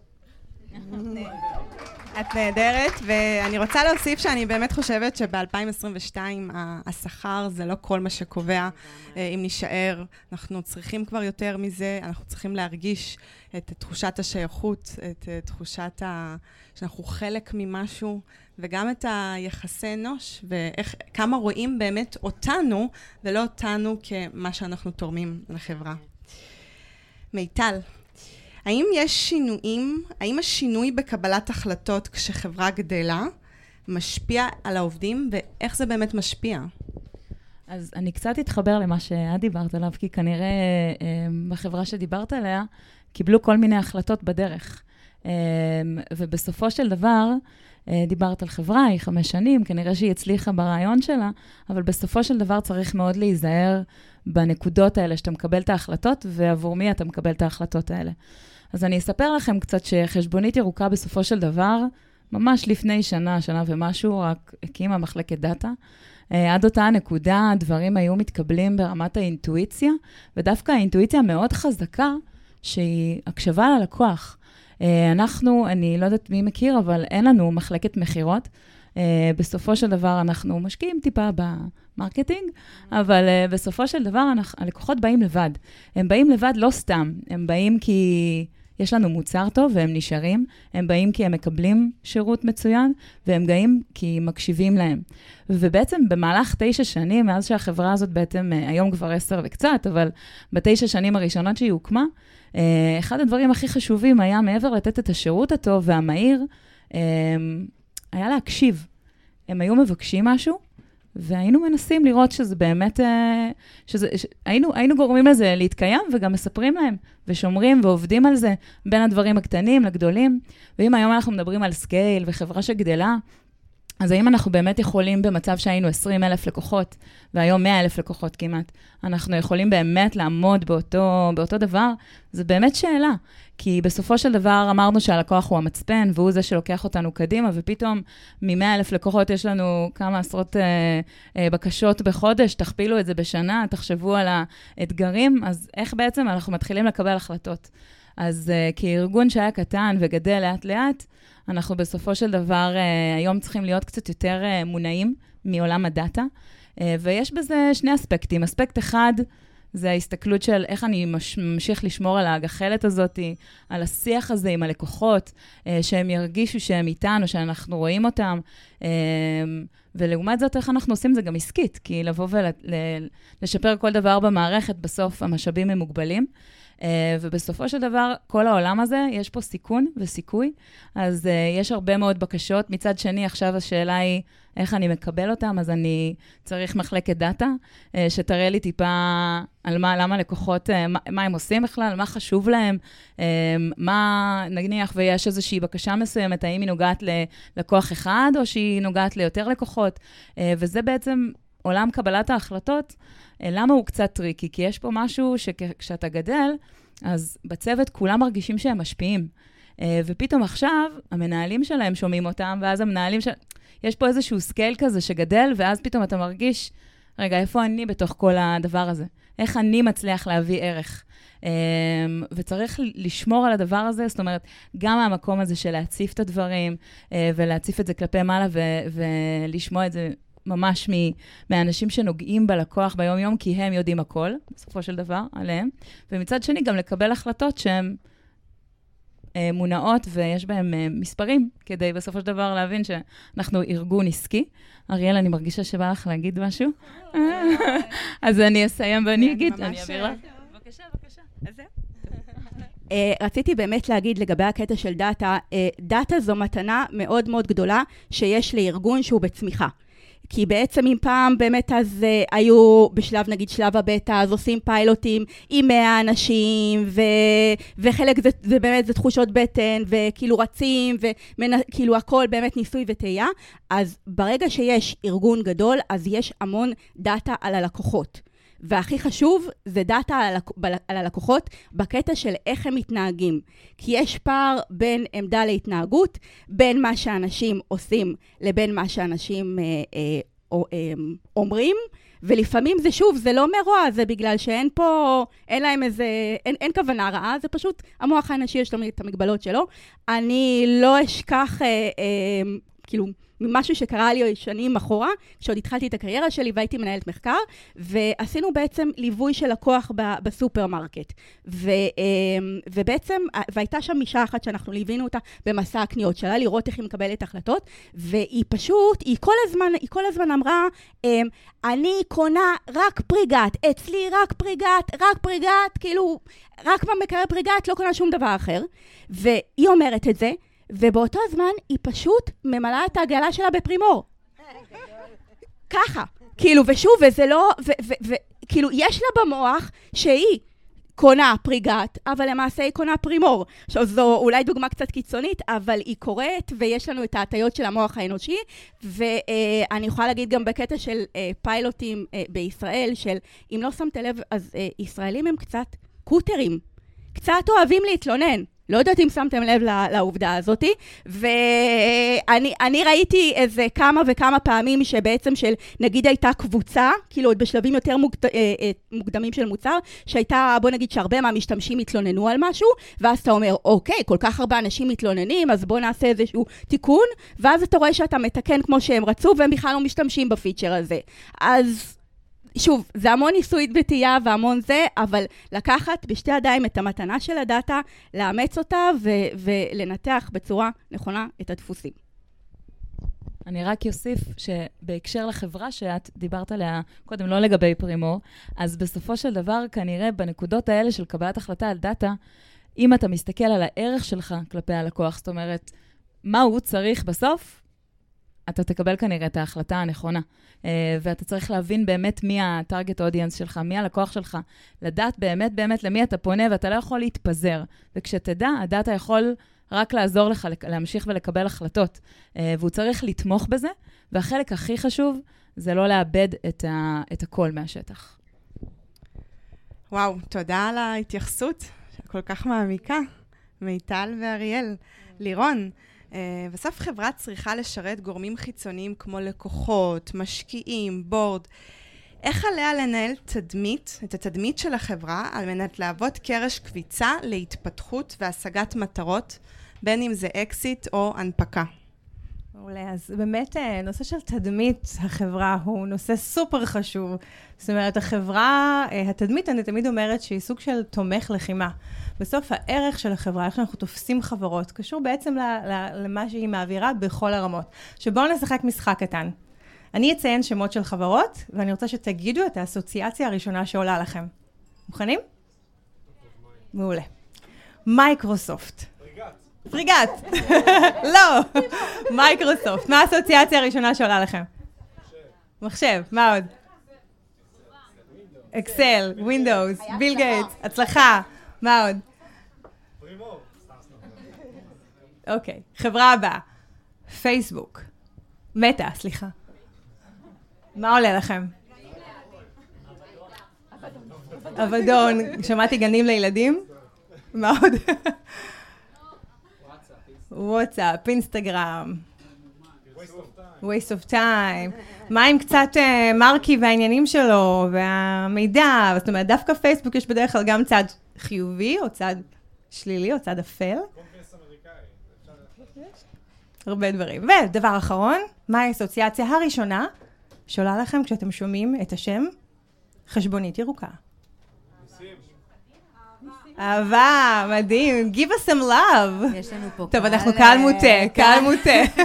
את נהדרת, ואני רוצה להוסיף שאני באמת חושבת שב-אלפיים עשרים ושתיים השכר זה לא כל מה שקובע. אם נשאר, אנחנו צריכים כבר יותר מזה, אנחנו צריכים להרגיש את תחושת השייכות, את תחושת ה... שאנחנו חלק ממשהו, וגם את היחסי אנוש, וכמה רואים באמת אותנו, ולא אותנו כמה שאנחנו תורמים לחברה. מיטל, האם יש שינויים, האם השינוי בקבלת החלטות כשחברה גדלה משפיע על העובדים, ואיך זה באמת משפיע? אז אני קצת אתחבר למה שאת דיברת עליו, כי כנראה בחברה שדיברת עליה, קיבלו כל מיני החלטות בדרך. ובסופו של דבר, דיברת על חברה, היא חמש שנים, כנראה שהיא הצליחה ברעיון שלה, אבל בסופו של דבר צריך מאוד להיזהר בנקודות האלה שאתה מקבל את ההחלטות, ועבור מי אתה מקבל את ההחלטות האלה. אז אני אספר לכם קצת שחשבונית ירוקה בסופו של דבר, ממש לפני שנה, שנה ומשהו, רק הקימה מחלקת דאטה. עד אותה נקודה, הדברים היו מתקבלים ברמת האינטואיציה, ודווקא האינטואיציה מאוד חזקה, שהיא הקשבה ללקוח. אנחנו, אני לא יודעת מי מכיר, אבל אין לנו מחלקת מחירות. בסופו של דבר אנחנו משקיעים טיפה במרקטינג, אבל בסופו של דבר הלקוחות באים לבד. הם באים לבד לא סתם, הם באים כי יש לנו מוצר טוב והם נשארים, הם באים כי הם מקבלים שירות מצוין, והם באים כי מקשיבים להם. ובעצם במהלך תשע שנים, מאז שהחברה הזאת בעצם, היום כבר עשר וקצת, אבל בתשע שנים הראשונות שהיא הוקמה, אחד הדברים הכי חשובים היה מעבר לתת את השירות הטוב והמהיר, היה להקשיב. הם היו מבקשים משהו, והיינו מנסים לראות שזה באמת, שזה, היינו, היינו גורמים לזה להתקיים, וגם מספרים להם, ושומרים ועובדים על זה, בין הדברים הקטנים לגדולים. ואם היום אנחנו מדברים על סקייל וחברה שגדלה, אז האם אנחנו באמת יכולים במצב שהיינו עשרים אלף לקוחות, והיום מאה אלף לקוחות כמעט, אנחנו יכולים באמת לעמוד באותו, באותו דבר? זה באמת שאלה. כי בסופו של דבר אמרנו שהלקוח הוא המצפן, והוא זה שלוקח אותנו קדימה, ופתאום מ-מאה אלף לקוחות יש לנו כמה עשרות אה, אה, בקשות בחודש, תכפילו את זה בשנה, תחשבו על האתגרים, אז איך בעצם אנחנו מתחילים לקבל החלטות? אז אה, כארגון שהיה קטן וגדל לאט לאט, אנחנו בסופו של דבר אה, היום צריכים להיות קצת יותר אה, מונעים מעולם הדאטה, אה, ויש בזה שני אספקטים. אספקט אחד, זה ההסתכלות של איך אני ממשיך לשמור על הגחלת הזאת, על השיח הזה עם הלקוחות, שהם ירגישו שהם איתנו, שאנחנו רואים אותם, ולעומת זאת איך אנחנו עושים זה גם עסקית, כי לבוא ולשפר כל דבר במערכת, בסוף המשאבים הם מוגבלים, ובסופו של דבר, כל העולם הזה, יש פה סיכון וסיכוי, אז יש הרבה מאוד בקשות. מצד שני, עכשיו השאלה היא, איך אני מקבל אותם, אז אני צריך מחלקת דאטה, שתראה לי טיפה על מה, למה לקוחות, מה, מה הם עושים בכלל, מה חשוב להם, מה נניח ויש איזושהי בקשה מסוימת, האם היא נוגעת ללקוח אחד, או שהיא נוגעת ליותר לקוחות, וזה בעצם עולם קבלת ההחלטות, למה הוא קצת טריקי? כי יש פה משהו שכשאתה גדל, אז בצוות כולם מרגישים שהם משפיעים, ופתאום עכשיו המנהלים שלהם שומעים אותם, ואז המנהלים של... יש פה איזשהו סקייל כזה שגדל, ואז פתאום אתה מרגיש, רגע, איפה אני בתוך כל הדבר הזה? איך אני מצליח להביא ערך? וצריך לשמור על הדבר הזה, זאת אומרת, גם המקום הזה של להציף את הדברים, ולהציף את זה כלפי מעלה, ולשמוע את זה ממש מהאנשים שנוגעים בלקוח ביום יום, כי הם יודעים הכל, בסופו של דבר, עליהם. ומצד שני, גם לקבל החלטות שהן מונעות, ויש בהם מספרים, כדי בסופו של דבר להבין שאנחנו ארגון עסקי. אריאל, אני מרגישה שבא לך להגיד משהו. אז אני אסיים ואני אגיד, אני אעביר לך. בבקשה, בבקשה. אז זהו. רציתי באמת להגיד לגבי הקטע של דאטה, דאטה זו מתנה מאוד מאוד גדולה שיש לארגון שהוא בצמיחה. כי בעצם אם פעם באמת אז uh, היו בשלב, נגיד שלב הבטא, אז עושים פיילוטים עם מאה אנשים, ו, וחלק זה, זה באמת זה תחושות בטן, וכאילו רצים, וכאילו הכל באמת ניסוי וטעייה, אז ברגע שיש ארגון גדול, אז יש המון דאטה על הלקוחות. והכי חשוב זה דאטה על הלקוחות בקטע של איך הם מתנהגים. כי יש פער בין עמדה להתנהגות, בין מה שאנשים עושים לבין מה שאנשים אה, אה, אה, אומרים, ולפעמים זה שוב, זה לא מרוע, זה בגלל שאין פה, אין להם איזה, אין, אין כוונה רעה, זה פשוט המוח האנשי יש לו את המגבלות שלו. אני לא אשכח, אה, אה, כאילו, משהו שקרה לי שנים אחורה, כשעוד התחלתי את הקריירה שלי והייתי מנהלת מחקר, ועשינו בעצם ליווי של לקוח בסופרמרקט. ו, ובעצם, והייתה שם אישה אחת שאנחנו ליווינו אותה במסע הקניות שלה, לראות איך היא מקבלת החלטות, והיא פשוט, היא כל הזמן, היא כל הזמן אמרה, אני קונה רק פריגת, אצלי רק פריגת, רק פריגת, כאילו, רק במקרר פריגת, לא קונה שום דבר אחר. והיא אומרת את זה, ובאותו הזמן היא פשוט ממלאה את העגלה שלה בפרימור. ככה. כאילו, ושוב, וזה לא, וכאילו, יש לה במוח שהיא קונה פריגת, אבל למעשה היא קונה פרימור. עכשיו, זו אולי דוגמה קצת קיצונית, אבל היא קוראת, ויש לנו את ההטיות של המוח האנושי, ואני יכולה להגיד גם בקטע של פיילוטים בישראל, של אם לא שמת לב, אז ישראלים הם קצת קוטרים. קצת אוהבים להתלונן. לא יודעת אם שמתם לב לעובדה הזאת, ואני אני ראיתי איזה כמה וכמה פעמים שבעצם של, נגיד הייתה קבוצה, כאילו עוד בשלבים יותר מוקד, מוקדמים של מוצר, שהייתה, בוא נגיד שהרבה מהמשתמשים התלוננו על משהו, ואז אתה אומר, אוקיי, כל כך הרבה אנשים מתלוננים, אז בוא נעשה איזשהו תיקון, ואז אתה רואה שאתה מתקן כמו שהם רצו, והם בכלל לא משתמשים בפיצ'ר הזה. אז שוב, זה המון ניסוי וטעייה והמון זה, אבל לקחת בשתי ידיים את המתנה של הדאטה, לאמץ אותה ו- ולנתח בצורה נכונה את הדפוסים. אני רק אוסיף שבהקשר לחברה שאת דיברת עליה קודם, לא לגבי פרימו, אז בסופו של דבר כנראה בנקודות האלה של קבלת החלטה על דאטה, אם אתה מסתכל על הערך שלך כלפי הלקוח, זאת אומרת, מה הוא צריך בסוף, אתה תקבל כנראה את ההחלטה הנכונה. Uh, ואתה צריך להבין באמת מי הטארגט אודיאנס שלך, מי הלקוח שלך, לדעת באמת באמת למי אתה פונה, ואתה לא יכול להתפזר. וכשתדע, הדאטה יכול רק לעזור לך להמשיך ולקבל החלטות. Uh, והוא צריך לתמוך בזה, והחלק הכי חשוב זה לא לאבד את, ה- את הכל מהשטח. וואו, תודה על ההתייחסות, כל כך מעמיקה. מיטל ואריאל. לירון, Uh, בסוף חברה צריכה לשרת גורמים חיצוניים כמו לקוחות, משקיעים, בורד. איך עליה לנהל תדמית, את התדמית של החברה, על מנת להוות קרש קביצה להתפתחות והשגת מטרות, בין אם זה אקסיט או הנפקה? מעולה, אז באמת נושא של תדמית החברה הוא נושא סופר חשוב. זאת אומרת, החברה, התדמית, אני תמיד אומרת שהיא סוג של תומך לחימה. בסוף הערך של החברה, איך אנחנו תופסים חברות, קשור בעצם למה שהיא מעבירה בכל הרמות. שבואו נשחק משחק קטן. אני אציין שמות של חברות, ואני רוצה שתגידו את האסוציאציה הראשונה שעולה לכם. מוכנים? מעולה. מייקרוסופט. פריגת. לא. מייקרוסופט. מה האסוציאציה הראשונה שעולה לכם? מחשב. מה עוד? אקסל, ווינדוס, ביל גייטס, הצלחה. מה עוד? אוקיי. חברה הבאה. פייסבוק. מטה, סליחה. מה עולה לכם? אבדון. שמעתי גנים לילדים? מה עוד? וואטסאפ, אינסטגרם. waste of time. מה עם קצת מרקי והעניינים שלו והמידע? זאת אומרת, דווקא פייסבוק יש בדרך כלל גם צד חיובי או צד שלילי או צד אפל. קונגרס אמריקאי. הרבה דברים. ודבר אחרון, מה האסוציאציה הראשונה שעולה לכם כשאתם שומעים את השם חשבונית ירוקה? אהבה, מדהים. Give us some love. יש לנו פה טוב, אנחנו קהל מוטה, קהל מוטה.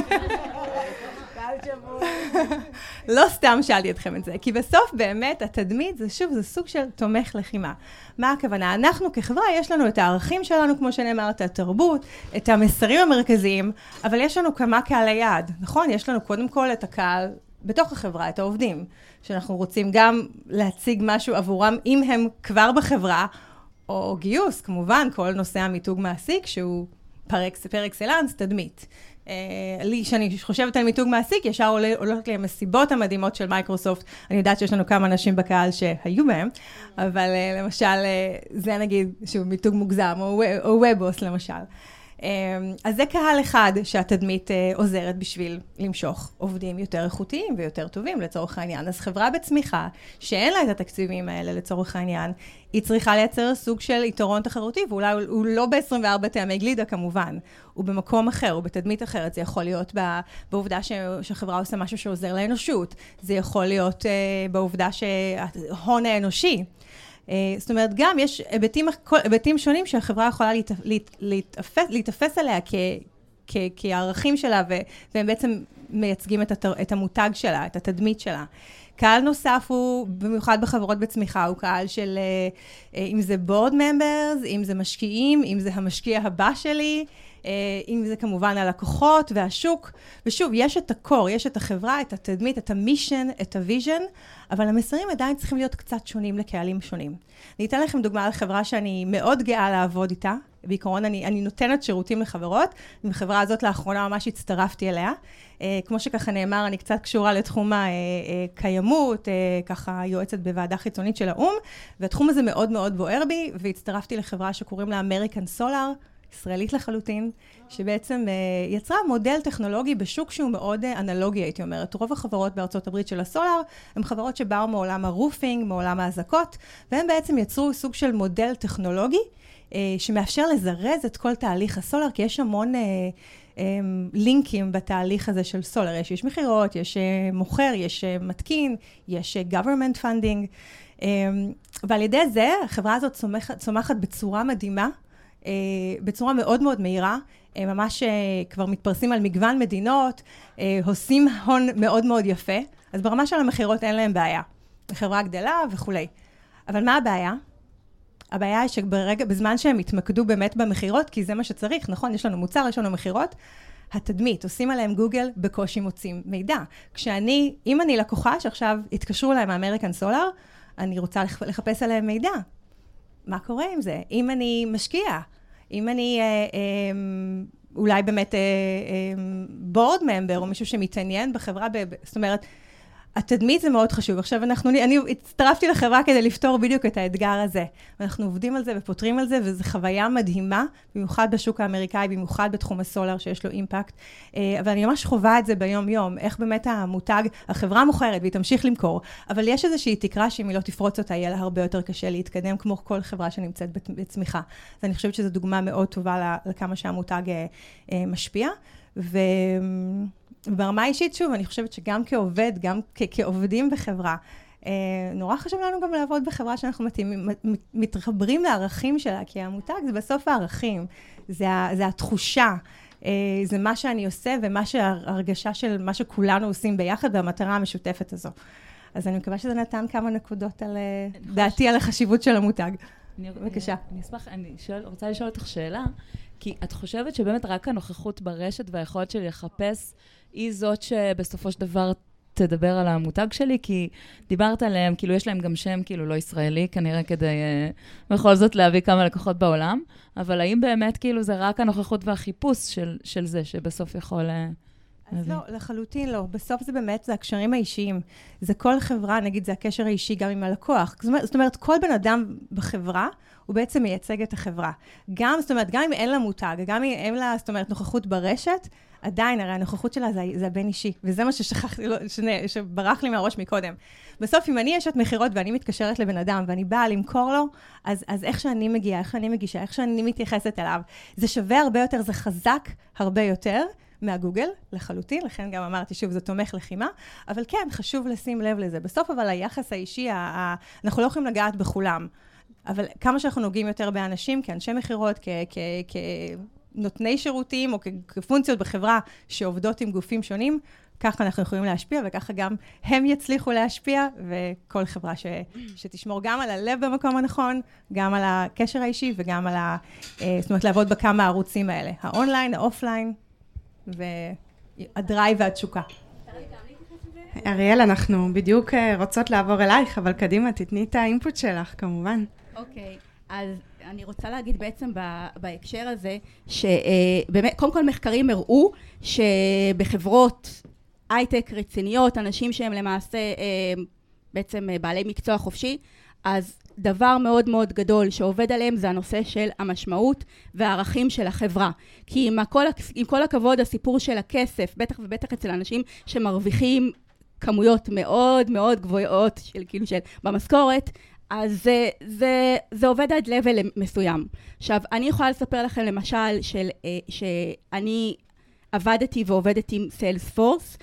לא סתם שאלתי אתכם את זה, כי בסוף באמת התדמית זה שוב, זה סוג של תומך לחימה. מה הכוונה? אנחנו כחברה יש לנו את הערכים שלנו, כמו שנאמר, את התרבות, את המסרים המרכזיים, אבל יש לנו כמה קהלי יעד, נכון? יש לנו קודם כל את הקהל בתוך החברה, את העובדים, שאנחנו רוצים גם להציג משהו עבורם, אם הם כבר בחברה, או גיוס, כמובן, כל נושא המיתוג מעסיק, שהוא פר אקסלנס, תדמית. לי, שאני חושבת על מיתוג מעסיק, ישר עולות לי המסיבות המדהימות של מייקרוסופט. אני יודעת שיש לנו כמה אנשים בקהל שהיו בהם, אבל למשל, זה נגיד שהוא מיתוג מוגזם, או ובוס למשל. אז זה קהל אחד שהתדמית עוזרת בשביל למשוך עובדים יותר איכותיים ויותר טובים לצורך העניין. אז חברה בצמיחה שאין לה את התקציבים האלה לצורך העניין, היא צריכה לייצר סוג של יתרון תחרותי, ואולי הוא לא ב-עשרים וארבע טעמי גלידה כמובן, הוא במקום אחר, הוא בתדמית אחרת. זה יכול להיות בעובדה שהחברה עושה משהו שעוזר לאנושות, זה יכול להיות בעובדה שההון האנושי, זאת אומרת, גם יש היבטים, היבטים שונים שהחברה יכולה להתאפס, להתאפס עליה כ, כ, כערכים שלה, והם בעצם מייצגים את, את המותג שלה, את התדמית שלה. קהל נוסף הוא, במיוחד בחברות בצמיחה, הוא קהל של, אם זה board members, אם זה משקיעים, אם זה המשקיע הבא שלי, אם זה כמובן הלקוחות והשוק. ושוב, יש את הקור, יש את החברה, את התדמית, את המישן, את הוויז'ן, אבל המסרים עדיין צריכים להיות קצת שונים לקהלים שונים. אני אתן לכם דוגמה על חברה שאני מאוד גאה לעבוד איתה. בעיקרון אני, אני נותנת שירותים לחברות, ובחברה הזאת לאחרונה ממש הצטרפתי אליה. אה, כמו שככה נאמר, אני קצת קשורה לתחום הקיימות, אה, ככה יועצת בוועדה חיצונית של האום, והתחום הזה מאוד מאוד בוער בי, והצטרפתי לחברה שקוראים לה American Solar, ישראלית לחלוטין, שבעצם יצרה מודל טכנולוגי בשוק שהוא מאוד אנלוגי, הייתי אומרת. רוב החברות בארצות הברית של הסולר, הן חברות שבאו מעולם הרופינג, מעולם ההזקות, והם בעצם יצרו סוג של מודל טכנולוגי, שמאפשר לזרז את כל תהליך הסולר, כי יש המון לינקים בתהליך הזה של סולר. יש, יש מחירות, יש מוכר, יש מתקין, יש government funding, ועל ידי זה החברה הזאת צומחת, צומחת בצורה מדהימה, בצורה מאוד מאוד מהירה, ממש כבר מתפרסים על מגוון מדינות, עושים הון מאוד מאוד יפה, אז ברמה של המחירות אין להם בעיה. החברה גדלה וכולי. אבל מה הבעיה? הבעיה היא שברגע, בזמן שהם התמקדו באמת במחירות, כי זה מה שצריך, נכון? יש לנו מוצר, יש לנו מחירות, התדמית, עושים עליהם גוגל, בקושי מוצאים מידע. כשאני, אם אני לקוחה שעכשיו התקשרו אליי מאמריקן סולר, אני רוצה לחפש עליהם מידע. מה קורה עם זה? אם אני משקיע, אם אני אה, אה, אולי באמת בורד ממבר, או מישהו שמתעניין בחברה, ב, זאת אומרת, התדמית זה מאוד חשוב. עכשיו אנחנו, אני הצטרפתי לחברה כדי לפתור בדיוק את האתגר הזה. אנחנו עובדים על זה ופותרים על זה, וזו חוויה מדהימה, במיוחד בשוק האמריקאי, במיוחד בתחום הסולר שיש לו אימפקט. אבל אני ממש חווה את זה ביום יום, איך באמת המותג, החברה מוכרת והיא תמשיך למכור, אבל יש איזושהי תקרה שאם היא לא תפרוץ אותה, יהיה לה הרבה יותר קשה להתקדם, כמו כל חברה שנמצאת בצמיחה. אז אני חושבת שזו דוגמה מאוד טובה לכמה שהמותג משפיע. ו... ברמה האישית, שוב, אני חושבת שגם כעובד, גם כ- כעובדים בחברה, אה, נורא חשוב לנו גם לעבוד בחברה שאנחנו מתאימים, מתחברים לערכים שלה, כי המותג זה בסוף הערכים, זה, זה התחושה, אה, זה מה שאני עושה ומה שההרגשה של מה שכולנו עושים ביחד, והמטרה המשותפת הזו. אז אני מקווה שזה נתן כמה נקודות על דעתי על החשיבות של המותג. בבקשה. אני אשמח, אני רוצה לשאול אותך שאלה, כי את חושבת שבאמת רק הנוכחות ברשת והיכולת שלי לחפש היא זאת שבסופו של דבר תדבר על המותג שלי, כי דיברת עליהם, כאילו יש להם גם שם כאילו לא ישראלי, כנראה כדי uh, בכל זאת להביא כמה לקוחות בעולם, אבל האם באמת כאילו זה רק הנוכחות והחיפוש של, של זה שבסוף יכול... Uh, אז לא, לחלוטין לא. בסוף זה באמת, זה הקשרים האישיים. זה כל חברה, נגיד, זה הקשר האישי גם עם הלקוח. זאת אומרת, כל בן אדם בחברה, הוא בעצם מייצג את החברה. גם, זאת אומרת, גם אם אין לה מותג, גם אם אין לה, זאת אומרת, נוכחות ברשת, עדיין, הרי הנוכחות שלה זה, זה הבן אישי. וזה מה ששכחתי, שני, שברח לי מהראש מקודם. בסוף, אם אני אשת מחירות ואני מתקשרת לבן אדם, ואני באה למכור לו, אז, אז איך שאני מגיעה, איך שאני מגישה, איך שאני מתייחסת אליו, זה שווה הרבה יותר, זה חזק הרבה יותר, מהגוגל, לחלוטין, לכן גם אמרתי, שוב, זה תומך לחימה, אבל כן, חשוב לשים לב לזה. בסוף, אבל היחס האישי, אנחנו לא יכולים לגעת בכולם, אבל כמה שאנחנו נוגעים יותר באנשים, כאנשי מחירות, כנותני שירותים, או כפונקציות בחברה שעובדות עם גופים שונים, ככה אנחנו יכולים להשפיע, וככה גם הם יצליחו להשפיע, וכל חברה ש, שתשמור גם על הלב במקום הנכון, גם על הקשר האישי, וגם על ה... זאת אומרת, לעבוד בכמה הערוצים האלה, האונליין, האופליין, והדרייב והתשוקה. אריאל, אנחנו בדיוק רוצות לעבור אלייך, אבל קדימה, תתני את האינפוט שלך, כמובן. אוקיי, אז אני רוצה להגיד בעצם בהקשר הזה, שבאמת, קודם כל מחקרים הראו שבחברות הייטק רציניות, אנשים שהם למעשה בעצם בעלי מקצוע חופשי, אז דבר מאוד מאוד גדול שעובד עליהם זה הנושא של המשמעות והערכים של החברה. כי עם כל, עם כל הכבוד, הסיפור של הכסף, בטח ובטח אצל אנשים שמרוויחים כמויות מאוד מאוד גבוהות של כאילו של במשכורת, אז זה, זה, זה עובד עד לבל מסוים. עכשיו, אני יכולה לספר לכם למשל של, שאני עבדתי ועובדת עם סיילספורס,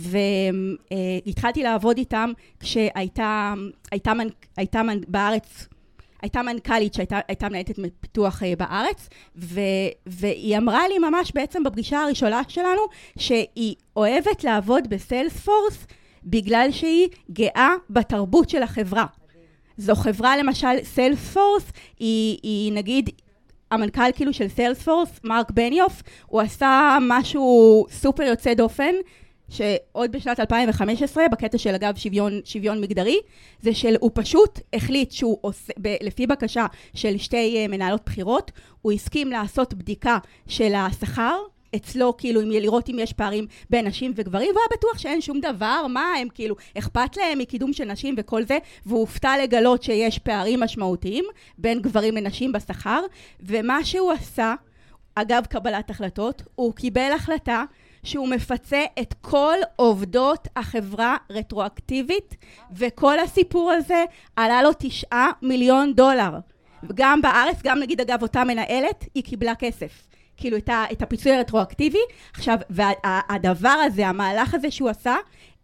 והתחלתי לעבוד איתם כשהייתה הייתה, הייתה בארץ, הייתה מנכ"לית שהייתה מנהלת פיתוח בארץ, ו, והיא אמרה לי ממש בעצם בפגישה הראשונה שלנו, שהיא אוהבת לעבוד בסיילספורס, בגלל שהיא גאה בתרבות של החברה. זו חברה למשל, סיילספורס, היא, היא נגיד, המנכ"ל כאילו של סיילספורס, מרק בניוף, הוא עשה משהו סופר יוצא דופן, שעוד בשנת אלפיים וחמש עשרה, בקטע של אגב שוויון, שוויון מגדרי, זה שהוא פשוט החליט שהוא עושה, ב, לפי בקשה של שתי מנהלות בחירות, הוא הסכים לעשות בדיקה של השכר, אצלו כאילו אם לראות אם יש פערים בין נשים וגברים, והוא בטוח שאין שום דבר, מה הם כאילו, אכפת להם מקידום של נשים וכל זה, והוא הופתע לגלות שיש פערים משמעותיים בין גברים לנשים בשכר, ומה שהוא עשה, אגב קבלת החלטות, הוא קיבל החלטה שהוא מפצה את כל עובדות החברה רטרואקטיבית, וכל הסיפור הזה עלה לו תשעה מיליון דולר. גם בארץ, גם נגיד אגב אותה מנהלת, היא קיבלה כסף. כאילו את, ה, את הפיצוי הרטרואקטיבי. עכשיו, והדבר הזה, המהלך הזה שהוא עשה,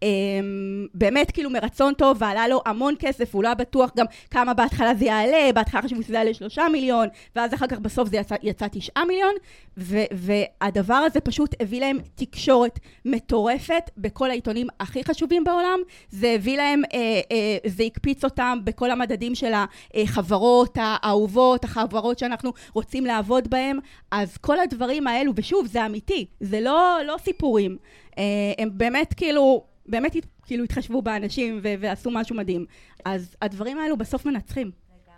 באמת כאילו מרצון טוב, ועלה לו המון כסף, הוא לא בטוח גם כמה בהתחלה זה יעלה, בהתחלה חשבו שזה יעלה שלושה מיליון, ואז אחר כך בסוף זה יצא, יצא תשעה מיליון, ו, והדבר הזה פשוט הביא להם תקשורת מטורפת בכל העיתונים הכי חשובים בעולם, זה הביא להם, אה, אה, זה הקפיץ אותם בכל המדדים של החברות האהובות, החברות שאנחנו רוצים לעבוד בהם, אז כל הדברים האלו, ושוב, זה אמיתי, זה לא, לא סיפורים, אה, הם באמת כאילו, באמת כאילו התחשבו באנשים ו- ועשו משהו מדהים. אז הדברים האלו בסוף מנצחים.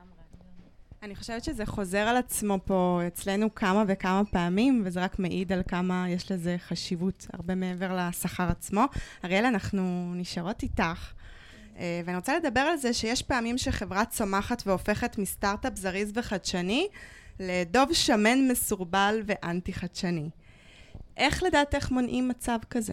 אני חושבת שזה חוזר על עצמו פה אצלנו כמה וכמה פעמים, וזה רק מעיד על כמה יש לזה חשיבות הרבה מעבר לשכר עצמו. אריאל, אנחנו נשארות איתך, ואני רוצה לדבר על זה שיש פעמים שחברה צומחת והופכת מסטארט-אפ זריז וחדשני, לדוב שמן מסורבל ואנטי חדשני. איך לדעתך מונעים מצב כזה?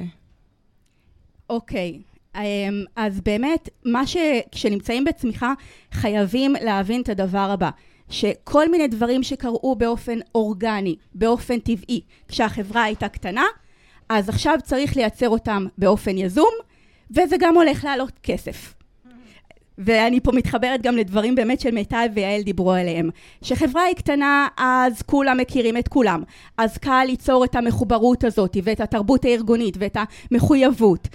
אוקיי, אז באמת, מה ש... כשנמצאים בצמיחה, חייבים להבין את הדבר הבא, שכל מיני דברים שקראו באופן אורגני, באופן טבעי, כשהחברה הייתה קטנה, אז עכשיו צריך לייצר אותם באופן יזום, וזה גם הולך לעלות כסף. ואני פה מתחברת גם לדברים באמת של מיטל ויעל דיברו עליהם. שחברה היא קטנה, אז כולם מכירים את כולם. אז קל ליצור את המחוברות הזאת, ואת התרבות הארגונית, ואת המחויבות.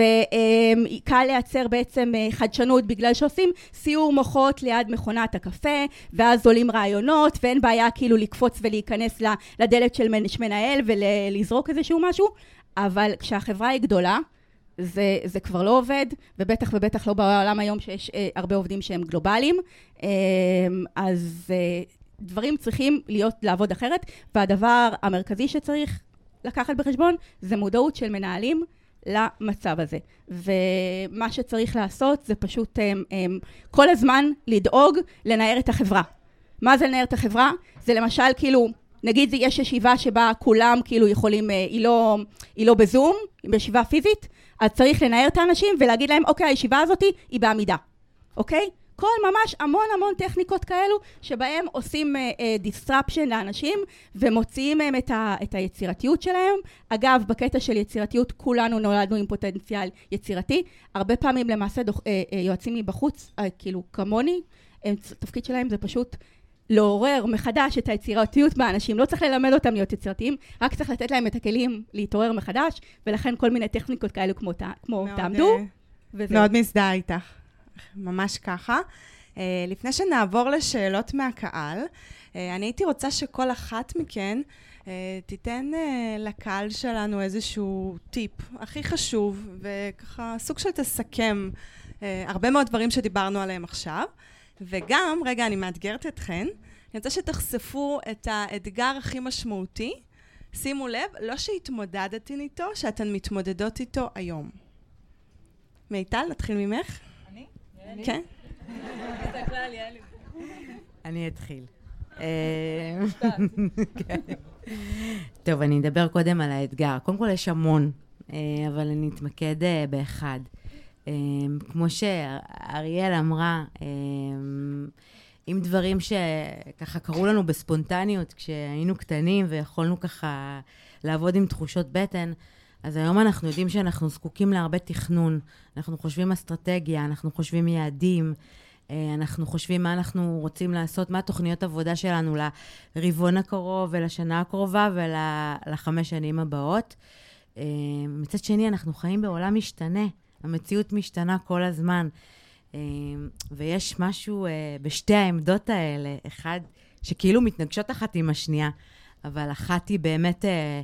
וקל לייצר בעצם חדשנות, בגלל שעושים סיור מוחות ליד מכונת הקפה, ואז עולים רעיונות, ואין בעיה כאילו לקפוץ ולהיכנס לדלת של מנהל, ולזרוק איזשהו משהו. אבל כשהחברה היא גדולה, זה, זה כבר לא עובד, ובטח ובטח לא בעולם היום שיש אה, הרבה עובדים שהם גלובליים, אה, אז אה, דברים צריכים להיות, לעבוד אחרת, והדבר המרכזי שצריך לקחת בחשבון, זה מודעות של מנהלים למצב הזה. ומה שצריך לעשות, זה פשוט אה, אה, כל הזמן לדאוג לנער את החברה. מה זה לנער את החברה? זה למשל כאילו, נגיד יש ישיבה שבה כולם כאילו יכולים, אה, היא, לא, היא לא בזום, היא בישיבה פיזית, אז צריך לנער את האנשים ולהגיד להם, אוקיי, הישיבה הזאת היא בעמידה, אוקיי? כל ממש המון המון טכניקות כאלו, שבהם עושים uh, uh, disruption לאנשים, ומוציאים מהם את, ה, את היצירתיות שלהם. אגב, בקטע של יצירתיות, כולנו נולדנו עם פוטנציאל יצירתי. הרבה פעמים למעשה דוח, uh, uh, יועצים מבחוץ, uh, כאילו כמוני, התפקיד שלהם זה פשוט לעורר מחדש את היצירתיות באנשים. לא צריך ללמד אותם להיות יצירתיים, רק צריך לתת להם את הכלים להתעורר מחדש, ולכן כל מיני טכניקות כאלו כמו, כמו תעמדו. וזה... מאוד מזדהה איתך, ממש ככה. Uh, לפני שנעבור לשאלות מהקהל, uh, אני הייתי רוצה שכל אחת מכן uh, תיתן uh, לקהל שלנו איזשהו טיפ הכי חשוב, וככה סוג של תסכם uh, הרבה מאוד דברים שדיברנו עליהם עכשיו. וגם, רגע, אני מאתגרת אתכן, אני רוצה שתחשפו את האתגר הכי משמעותי. שימו לב, לא שהתמודדתן איתו, שאתן מתמודדות איתו היום. מיטל, נתחיל ממך? אני? כן. אני אתחיל. טוב, אני אדבר קודם על האתגר. קודם כל יש המון, אבל אני אתמקד באחד. כמו שאריאל אמרה, עם דברים שככה קראו לנו בספונטניות כשהיינו קטנים ויכולנו ככה לעבוד עם תחושות בטן, אז היום אנחנו יודעים שאנחנו זקוקים להרבה תכנון, אנחנו חושבים אסטרטגיה, אנחנו חושבים יעדים, אנחנו חושבים מה אנחנו רוצים לעשות, מה תוכניות עבודה שלנו לרבעון הקרוב ולשנה הקרובה ולחמש שנים הבאות. מצד שני, אנחנו חיים בעולם משתנה, המציאות משתנה כל הזמן, ויש משהו בשתי העמדות האלה, אחד שכאילו מתנגשות אחת עם השנייה, אבל אחת היא באמת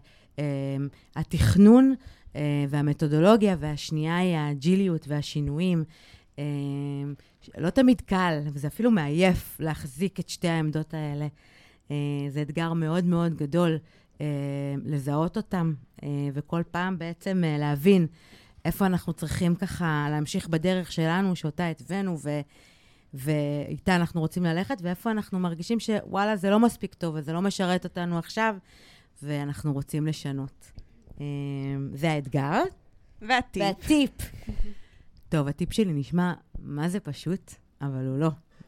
התכנון והמתודולוגיה, והשנייה היא האג'יליות והשינויים. לא תמיד קל, וזה אפילו מעייף להחזיק את שתי העמדות האלה. זה אתגר מאוד מאוד גדול לזהות אותם, וכל פעם בעצם להבין איפה אנחנו צריכים ככה להמשיך בדרך שלנו, שאותה התווינו, ו- ואיתה אנחנו רוצים ללכת, ואיפה אנחנו מרגישים שוואלה, זה לא מספיק טוב, וזה לא משרת אותנו עכשיו, ואנחנו רוצים לשנות. זה האתגר. והטיפ. והטיפ. טוב, הטיפ שלי נשמע מה זה פשוט, אבל הוא לא.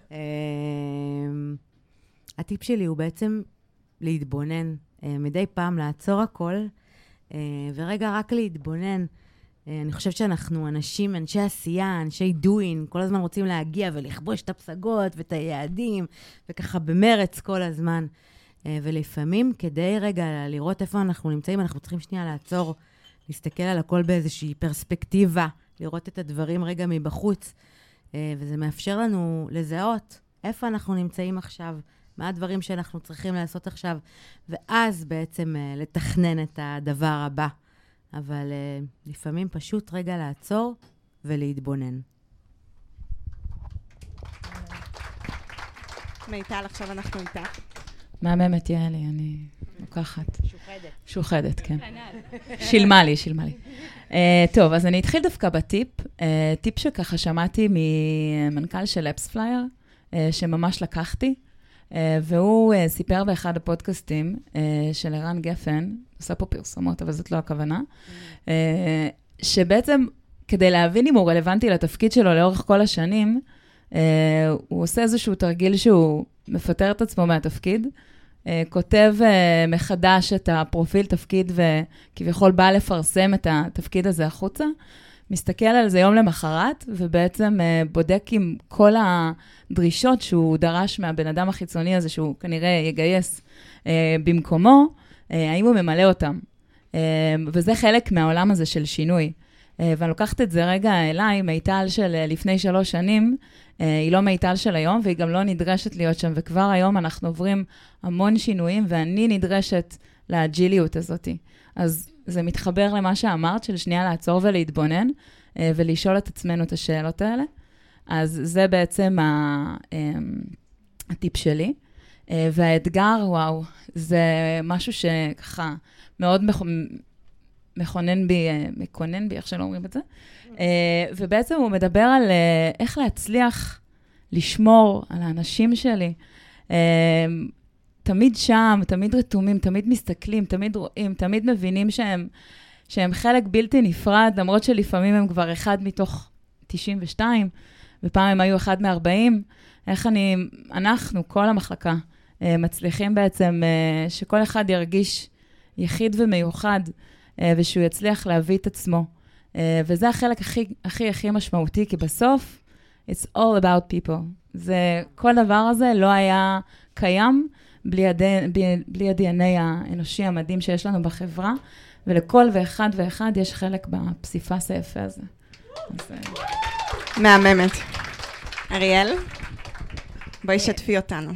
הטיפ שלי הוא בעצם להתבונן, מדי פעם לעצור הכל, ורגע רק להתבונן. אני חושבת שאנחנו אנשים, אנשי עשייה, אנשי doing, כל הזמן רוצים להגיע ולכבוש את הפסגות ואת היעדים, וככה במרץ כל הזמן. ולפעמים, כדי רגע לראות איפה אנחנו נמצאים, אנחנו צריכים שנייה לעצור, להסתכל על הכל באיזושהי פרספקטיבה, לראות את הדברים רגע מבחוץ, וזה מאפשר לנו לזהות איפה אנחנו נמצאים עכשיו, מה הדברים שאנחנו צריכים לעשות עכשיו, ואז בעצם לתכנן את הדבר הבא. אבל לפעמים פשוט רגע לעצור ולהתבונן. מיטל, עכשיו אנחנו איתך. מהממת, יעלי, אני לוקחת. שוחדת. שוחדת, כן. שילמה לי, שילמה לי. Uh, טוב, אז אני אתחיל דווקא בטיפ. Uh, טיפ שככה שמעתי ממנכ"ל של אפספלייר, uh, שממש לקחתי, uh, והוא uh, סיפר באחד הפודקאסטים uh, של ערן גפן, עושה פה פרסומות, אבל זאת לא הכוונה, uh, שבעצם כדי להבין אם הוא רלוונטי לתפקיד שלו לאורך כל השנים, uh, הוא עושה איזשהו תרגיל שהוא מפטר את עצמו מהתפקיד, uh, כותב uh, מחדש את הפרופיל תפקיד וכביכול בא לפרסם את התפקיד הזה החוצה, מסתכל על זה יום למחרת, ובעצם uh, בודק עם כל הדרישות שהוא דרש מהבן אדם החיצוני הזה, שהוא כנראה יגייס uh, במקומו, uh, האם הוא ממלא אותם. Uh, וזה חלק מהעולם הזה של שינוי. Uh, ואני לוקחת את זה רגע אליי, מיטל של uh, לפני שלוש שנים, uh, היא לא מיטל של היום, והיא גם לא נדרשת להיות שם, וכבר היום אנחנו עוברים המון שינויים, ואני נדרשת לאג'יליות הזאת. אז זה מתחבר למה שאמרת, של שנייה לעצור ולהתבונן, uh, ולשאול את עצמנו את השאלות האלה. אז זה בעצם ה, um, הטיפ שלי. Uh, והאתגר, וואו, זה משהו שככה מאוד מכ... מכונן בי, מכונן בי, איך שלא אומרים את זה. Uh, ובעצם הוא מדבר על uh, איך להצליח לשמור על האנשים שלי. Uh, תמיד שם, תמיד רתומים, תמיד מסתכלים, תמיד רואים, תמיד מבינים שהם, שהם חלק בלתי נפרד, למרות שלפעמים הם כבר אחד מתוך תשעים ושתיים, ופעם הם היו אחד מ-ארבעים. איך אני, אנחנו, כל המחלקה, uh, מצליחים בעצם uh, שכל אחד ירגיש יחיד ומיוחד, ושהוא יצליח להביא את עצמו. וזה החלק הכי, הכי, הכי משמעותי, כי בסוף, it's all about people. זה, כל דבר הזה לא היה קיים בלי ה-די אן איי האנושי המדהים שיש לנו בחברה, ולכל ואחד ואחד יש חלק בפסיפס היפה הזה. מהממת. אריאל, בואי שתפי אותנו.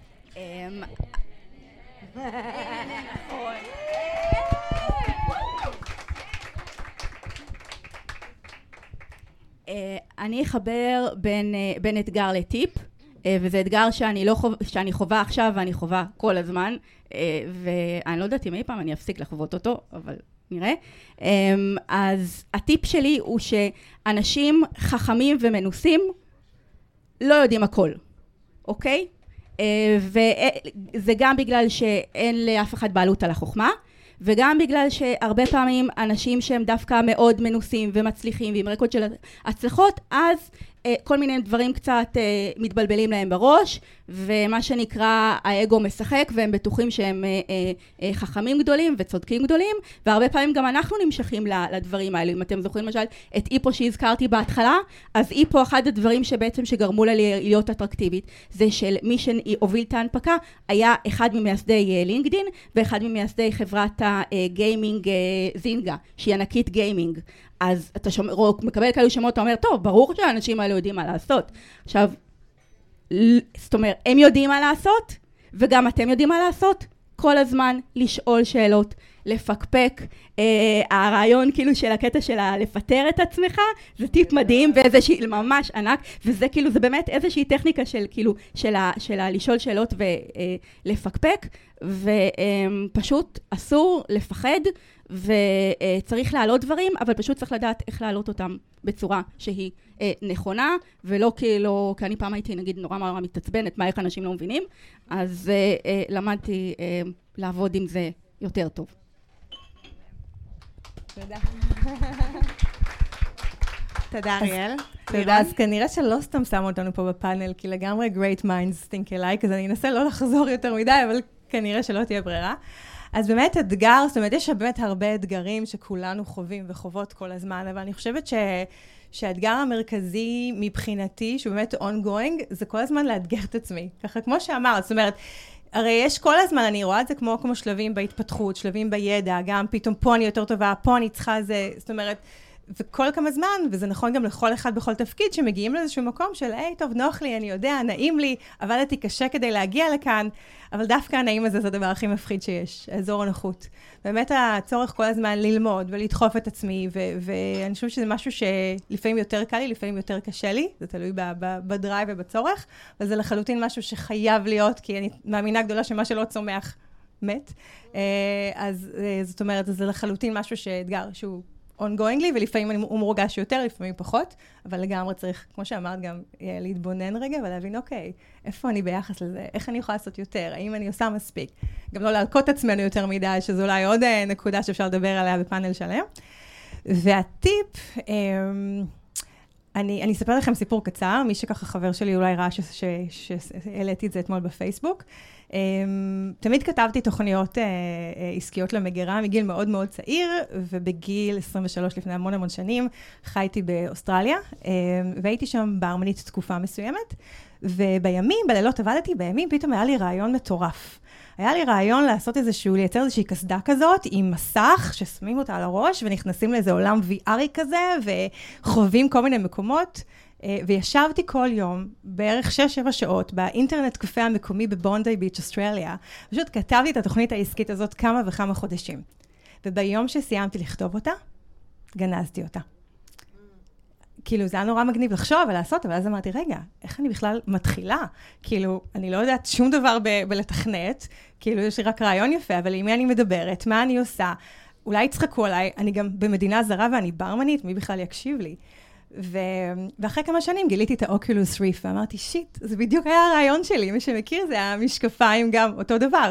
אני אחבר בין, בין אתגר לטיפ, וזה אתגר שאני, לא חוב, שאני חובה עכשיו ואני חובה כל הזמן, ואני לא יודעת אם אי פעם אני אפסיק לחוות אותו, אבל נראה. אז הטיפ שלי הוא שאנשים חכמים ומנוסים לא יודעים הכל, אוקיי? וזה גם בגלל שאין לאף אחד בעלות על החוכמה, וגם בגלל שהרבה פעמים אנשים שהם דווקא מאוד מנוסים ומצליחים ועם רקורד של הצלחות, אז אה, כל מיני דברים קצת אה, מתבלבלים להם בראש, ומה שנקרא האגו משחק, והם בטוחים שהם אה, אה, חכמים גדולים וצודקים גדולים, והרבה פעמים גם אנחנו נמשכים לדברים האלו. אם אתם זוכרים למשל את איפו שהזכרתי בהתחלה, אז איפו אחד הדברים שבעצם שגרמו לה להיות אטרקטיבית, זה של מי שהוביל את ההנפקה, היה אחד ממייסדי לינקדין, ואחד ממייסדי חברת הגיימינג זינגה, שהיא ענקית גיימינג. אז אתה שומע, מקבל כאלו שמות, אתה אומר, טוב, ברור שהאנשים האלו יודעים מה לעשות. עכשיו, זאת אומרת, הם יודעים מה לעשות, וגם אתם יודעים מה לעשות. כל הזמן לשאול שאלות לפקפק, אה, הרעיון כאילו של הקטע של לפטר את עצמך, זה טיפ מדהים ואיזושהי ממש ענק, וזה כאילו, זה באמת איזושהי טכניקה של כאילו, של, ה, של ה, לשאול שאלות ולפקפק, ופשוט אסור לפחד, וצריך להעלות דברים, אבל פשוט צריך לדעת איך להעלות אותם בצורה שהיא אה, נכונה, ולא כאילו, כי אני פעם הייתי נגיד נורא נורא מתעצבנת, מה איך אנשים לא מבינים, אז אה, אה, למדתי אה, לעבוד עם זה יותר טוב. תודה. תודה, אריאל. תודה, אז כנראה שלא סתם שמו אותנו פה בפאנל, כי לגמרי great minds think alike, אז אני אנסה לא לחזור יותר מדי, אבל כנראה שלא תהיה ברירה. אז באמת אתגר, זאת אומרת, יש באמת הרבה אתגרים שכולנו חווים וחוות כל הזמן, אבל אני חושבת ש... שהאתגר המרכזי מבחינתי, שהוא באמת ongoing, זה כל הזמן לאתגר את עצמי. ככה, כמו שאמרת, זאת אומרת, הרי יש כל הזמן, אני רואה את זה כמו, כמו שלבים בהתפתחות, שלבים בידע, גם פתאום פה אני יותר טובה, פה אני צריכה זה, זאת אומרת, וכל כמה זמן, וזה נכון גם לכל אחד בכל תפקיד, שמגיעים לאיזשהו מקום של, היי, טוב, נוח לי, אני יודע, נעים לי, עבדתי קשה כדי להגיע לכאן, אבל דווקא הנעים הזה זה הדבר הכי מפחיד שיש, האזור הנוחות. באמת הצורך כל הזמן ללמוד ולדחוף את עצמי, ו- ואני חושבת שזה משהו שלפעמים יותר קל לי, לפעמים יותר קשה לי, זה תלוי ב- ב- בדרייב ובצורך, אבל זה לחלוטין משהו שחייב להיות, כי אני מאמינה גדולה שמה שלא צומח מת. אז זאת אומרת, זה לחלוטין משהו שאתגר שהוא ongoing לי, ולפעמים הוא מורגש יותר, לפעמים פחות, אבל לגמרי צריך, כמו שאמרת, גם להתבונן רגע ולהבין, אוקיי, איפה אני ביחס לזה? איך אני יכולה לעשות יותר? האם אני עושה מספיק? גם לא להלקות עצמנו יותר מדי, שזו אולי עוד נקודה שאפשר לדבר עליה בפאנל שלם. והטיפ, אני, אני אספר לכם סיפור קצר, מי שככה חבר שלי אולי ראה שהעליתי את זה אתמול בפייסבוק. תמיד כתבתי תוכניות עסקיות למגירה מגיל מאוד מאוד צעיר, ובגיל עשרים ושלוש לפני המון המון שנים חייתי באוסטרליה, והייתי שם ברמנית תקופה מסוימת, ובימים, בלילות עבדתי, בימים פתאום היה לי רעיון מטורף. היה לי רעיון לעשות איזשהו, לייצר איזושהי קסדה כזאת, עם מסך ששמים אותה על הראש, ונכנסים לאיזה עולם וי אר כזה, וחווים כל מיני מקומות. וישבתי כל יום, בערך שש שבע שעות, באינטרנט קפה המקומי בבונדי ביץ', אוסטרליה. פשוט כתבתי את התוכנית העסקית הזאת כמה וכמה חודשים. וביום שסיימתי לכתוב אותה, גנזתי אותה. כאילו, זה היה נורא מגניב לחשוב ולעשות, אבל אז אמרתי, רגע, איך אני בכלל מתחילה? כאילו, אני לא יודעת שום דבר ב- בלתכנת, כאילו, יש לי רק רעיון יפה, אבל עם מי אני מדברת, מה אני עושה? אולי יצחקו עליי, אני גם במדינה זרה ואני ברמנית, מי בכלל יקשיב לי? ו... ואחרי כמה שנים גיליתי את האוקולוס ריף, ואמרתי, שיט, זה בדיוק היה הרעיון שלי, מי שמכיר זה המשקפיים גם אותו דבר.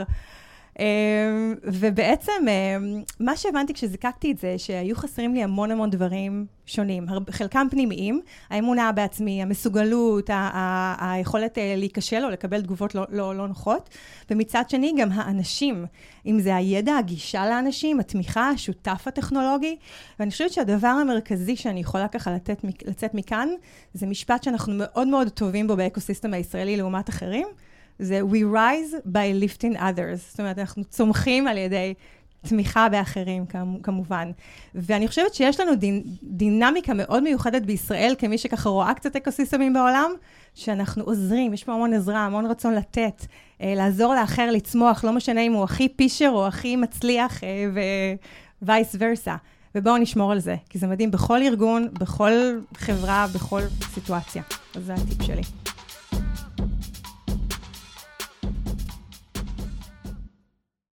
ובעצם, מה שהבנתי כשזיקקתי את זה, שהיו חסרים לי המון המון דברים שונים, חלקם פנימיים, האמונה בעצמי, המסוגלות, ה- ה- היכולת להיכשל או לקבל תגובות לא, לא, לא נוחות, ומצד שני גם האנשים, אם זה הידע, הגישה לאנשים, התמיכה, השותף הטכנולוגי, ואני חושבת שהדבר המרכזי שאני יכולה ככה לתת, לצאת מכאן, זה משפט שאנחנו מאוד מאוד טובים בו באקוסיסטם הישראלי לעומת אחרים, זה we rise by lifting others. זאת אומרת, אנחנו צומחים על ידי תמיכה באחרים, כמובן. ואני חושבת שיש לנו דינמיקה מאוד מיוחדת בישראל, כמי שככה רואה קצת אקוסיסטמים בעולם, שאנחנו עוזרים, יש פה המון עזרה, המון רצון לתת, לעזור לאחר, לצמוח, לא משנה אם הוא הכי פישר או הכי מצליח, ווייס ורסה. ובואו נשמור על זה, כי זה מדהים בכל ארגון, בכל חברה, בכל סיטואציה. אז זה הטיפ שלי.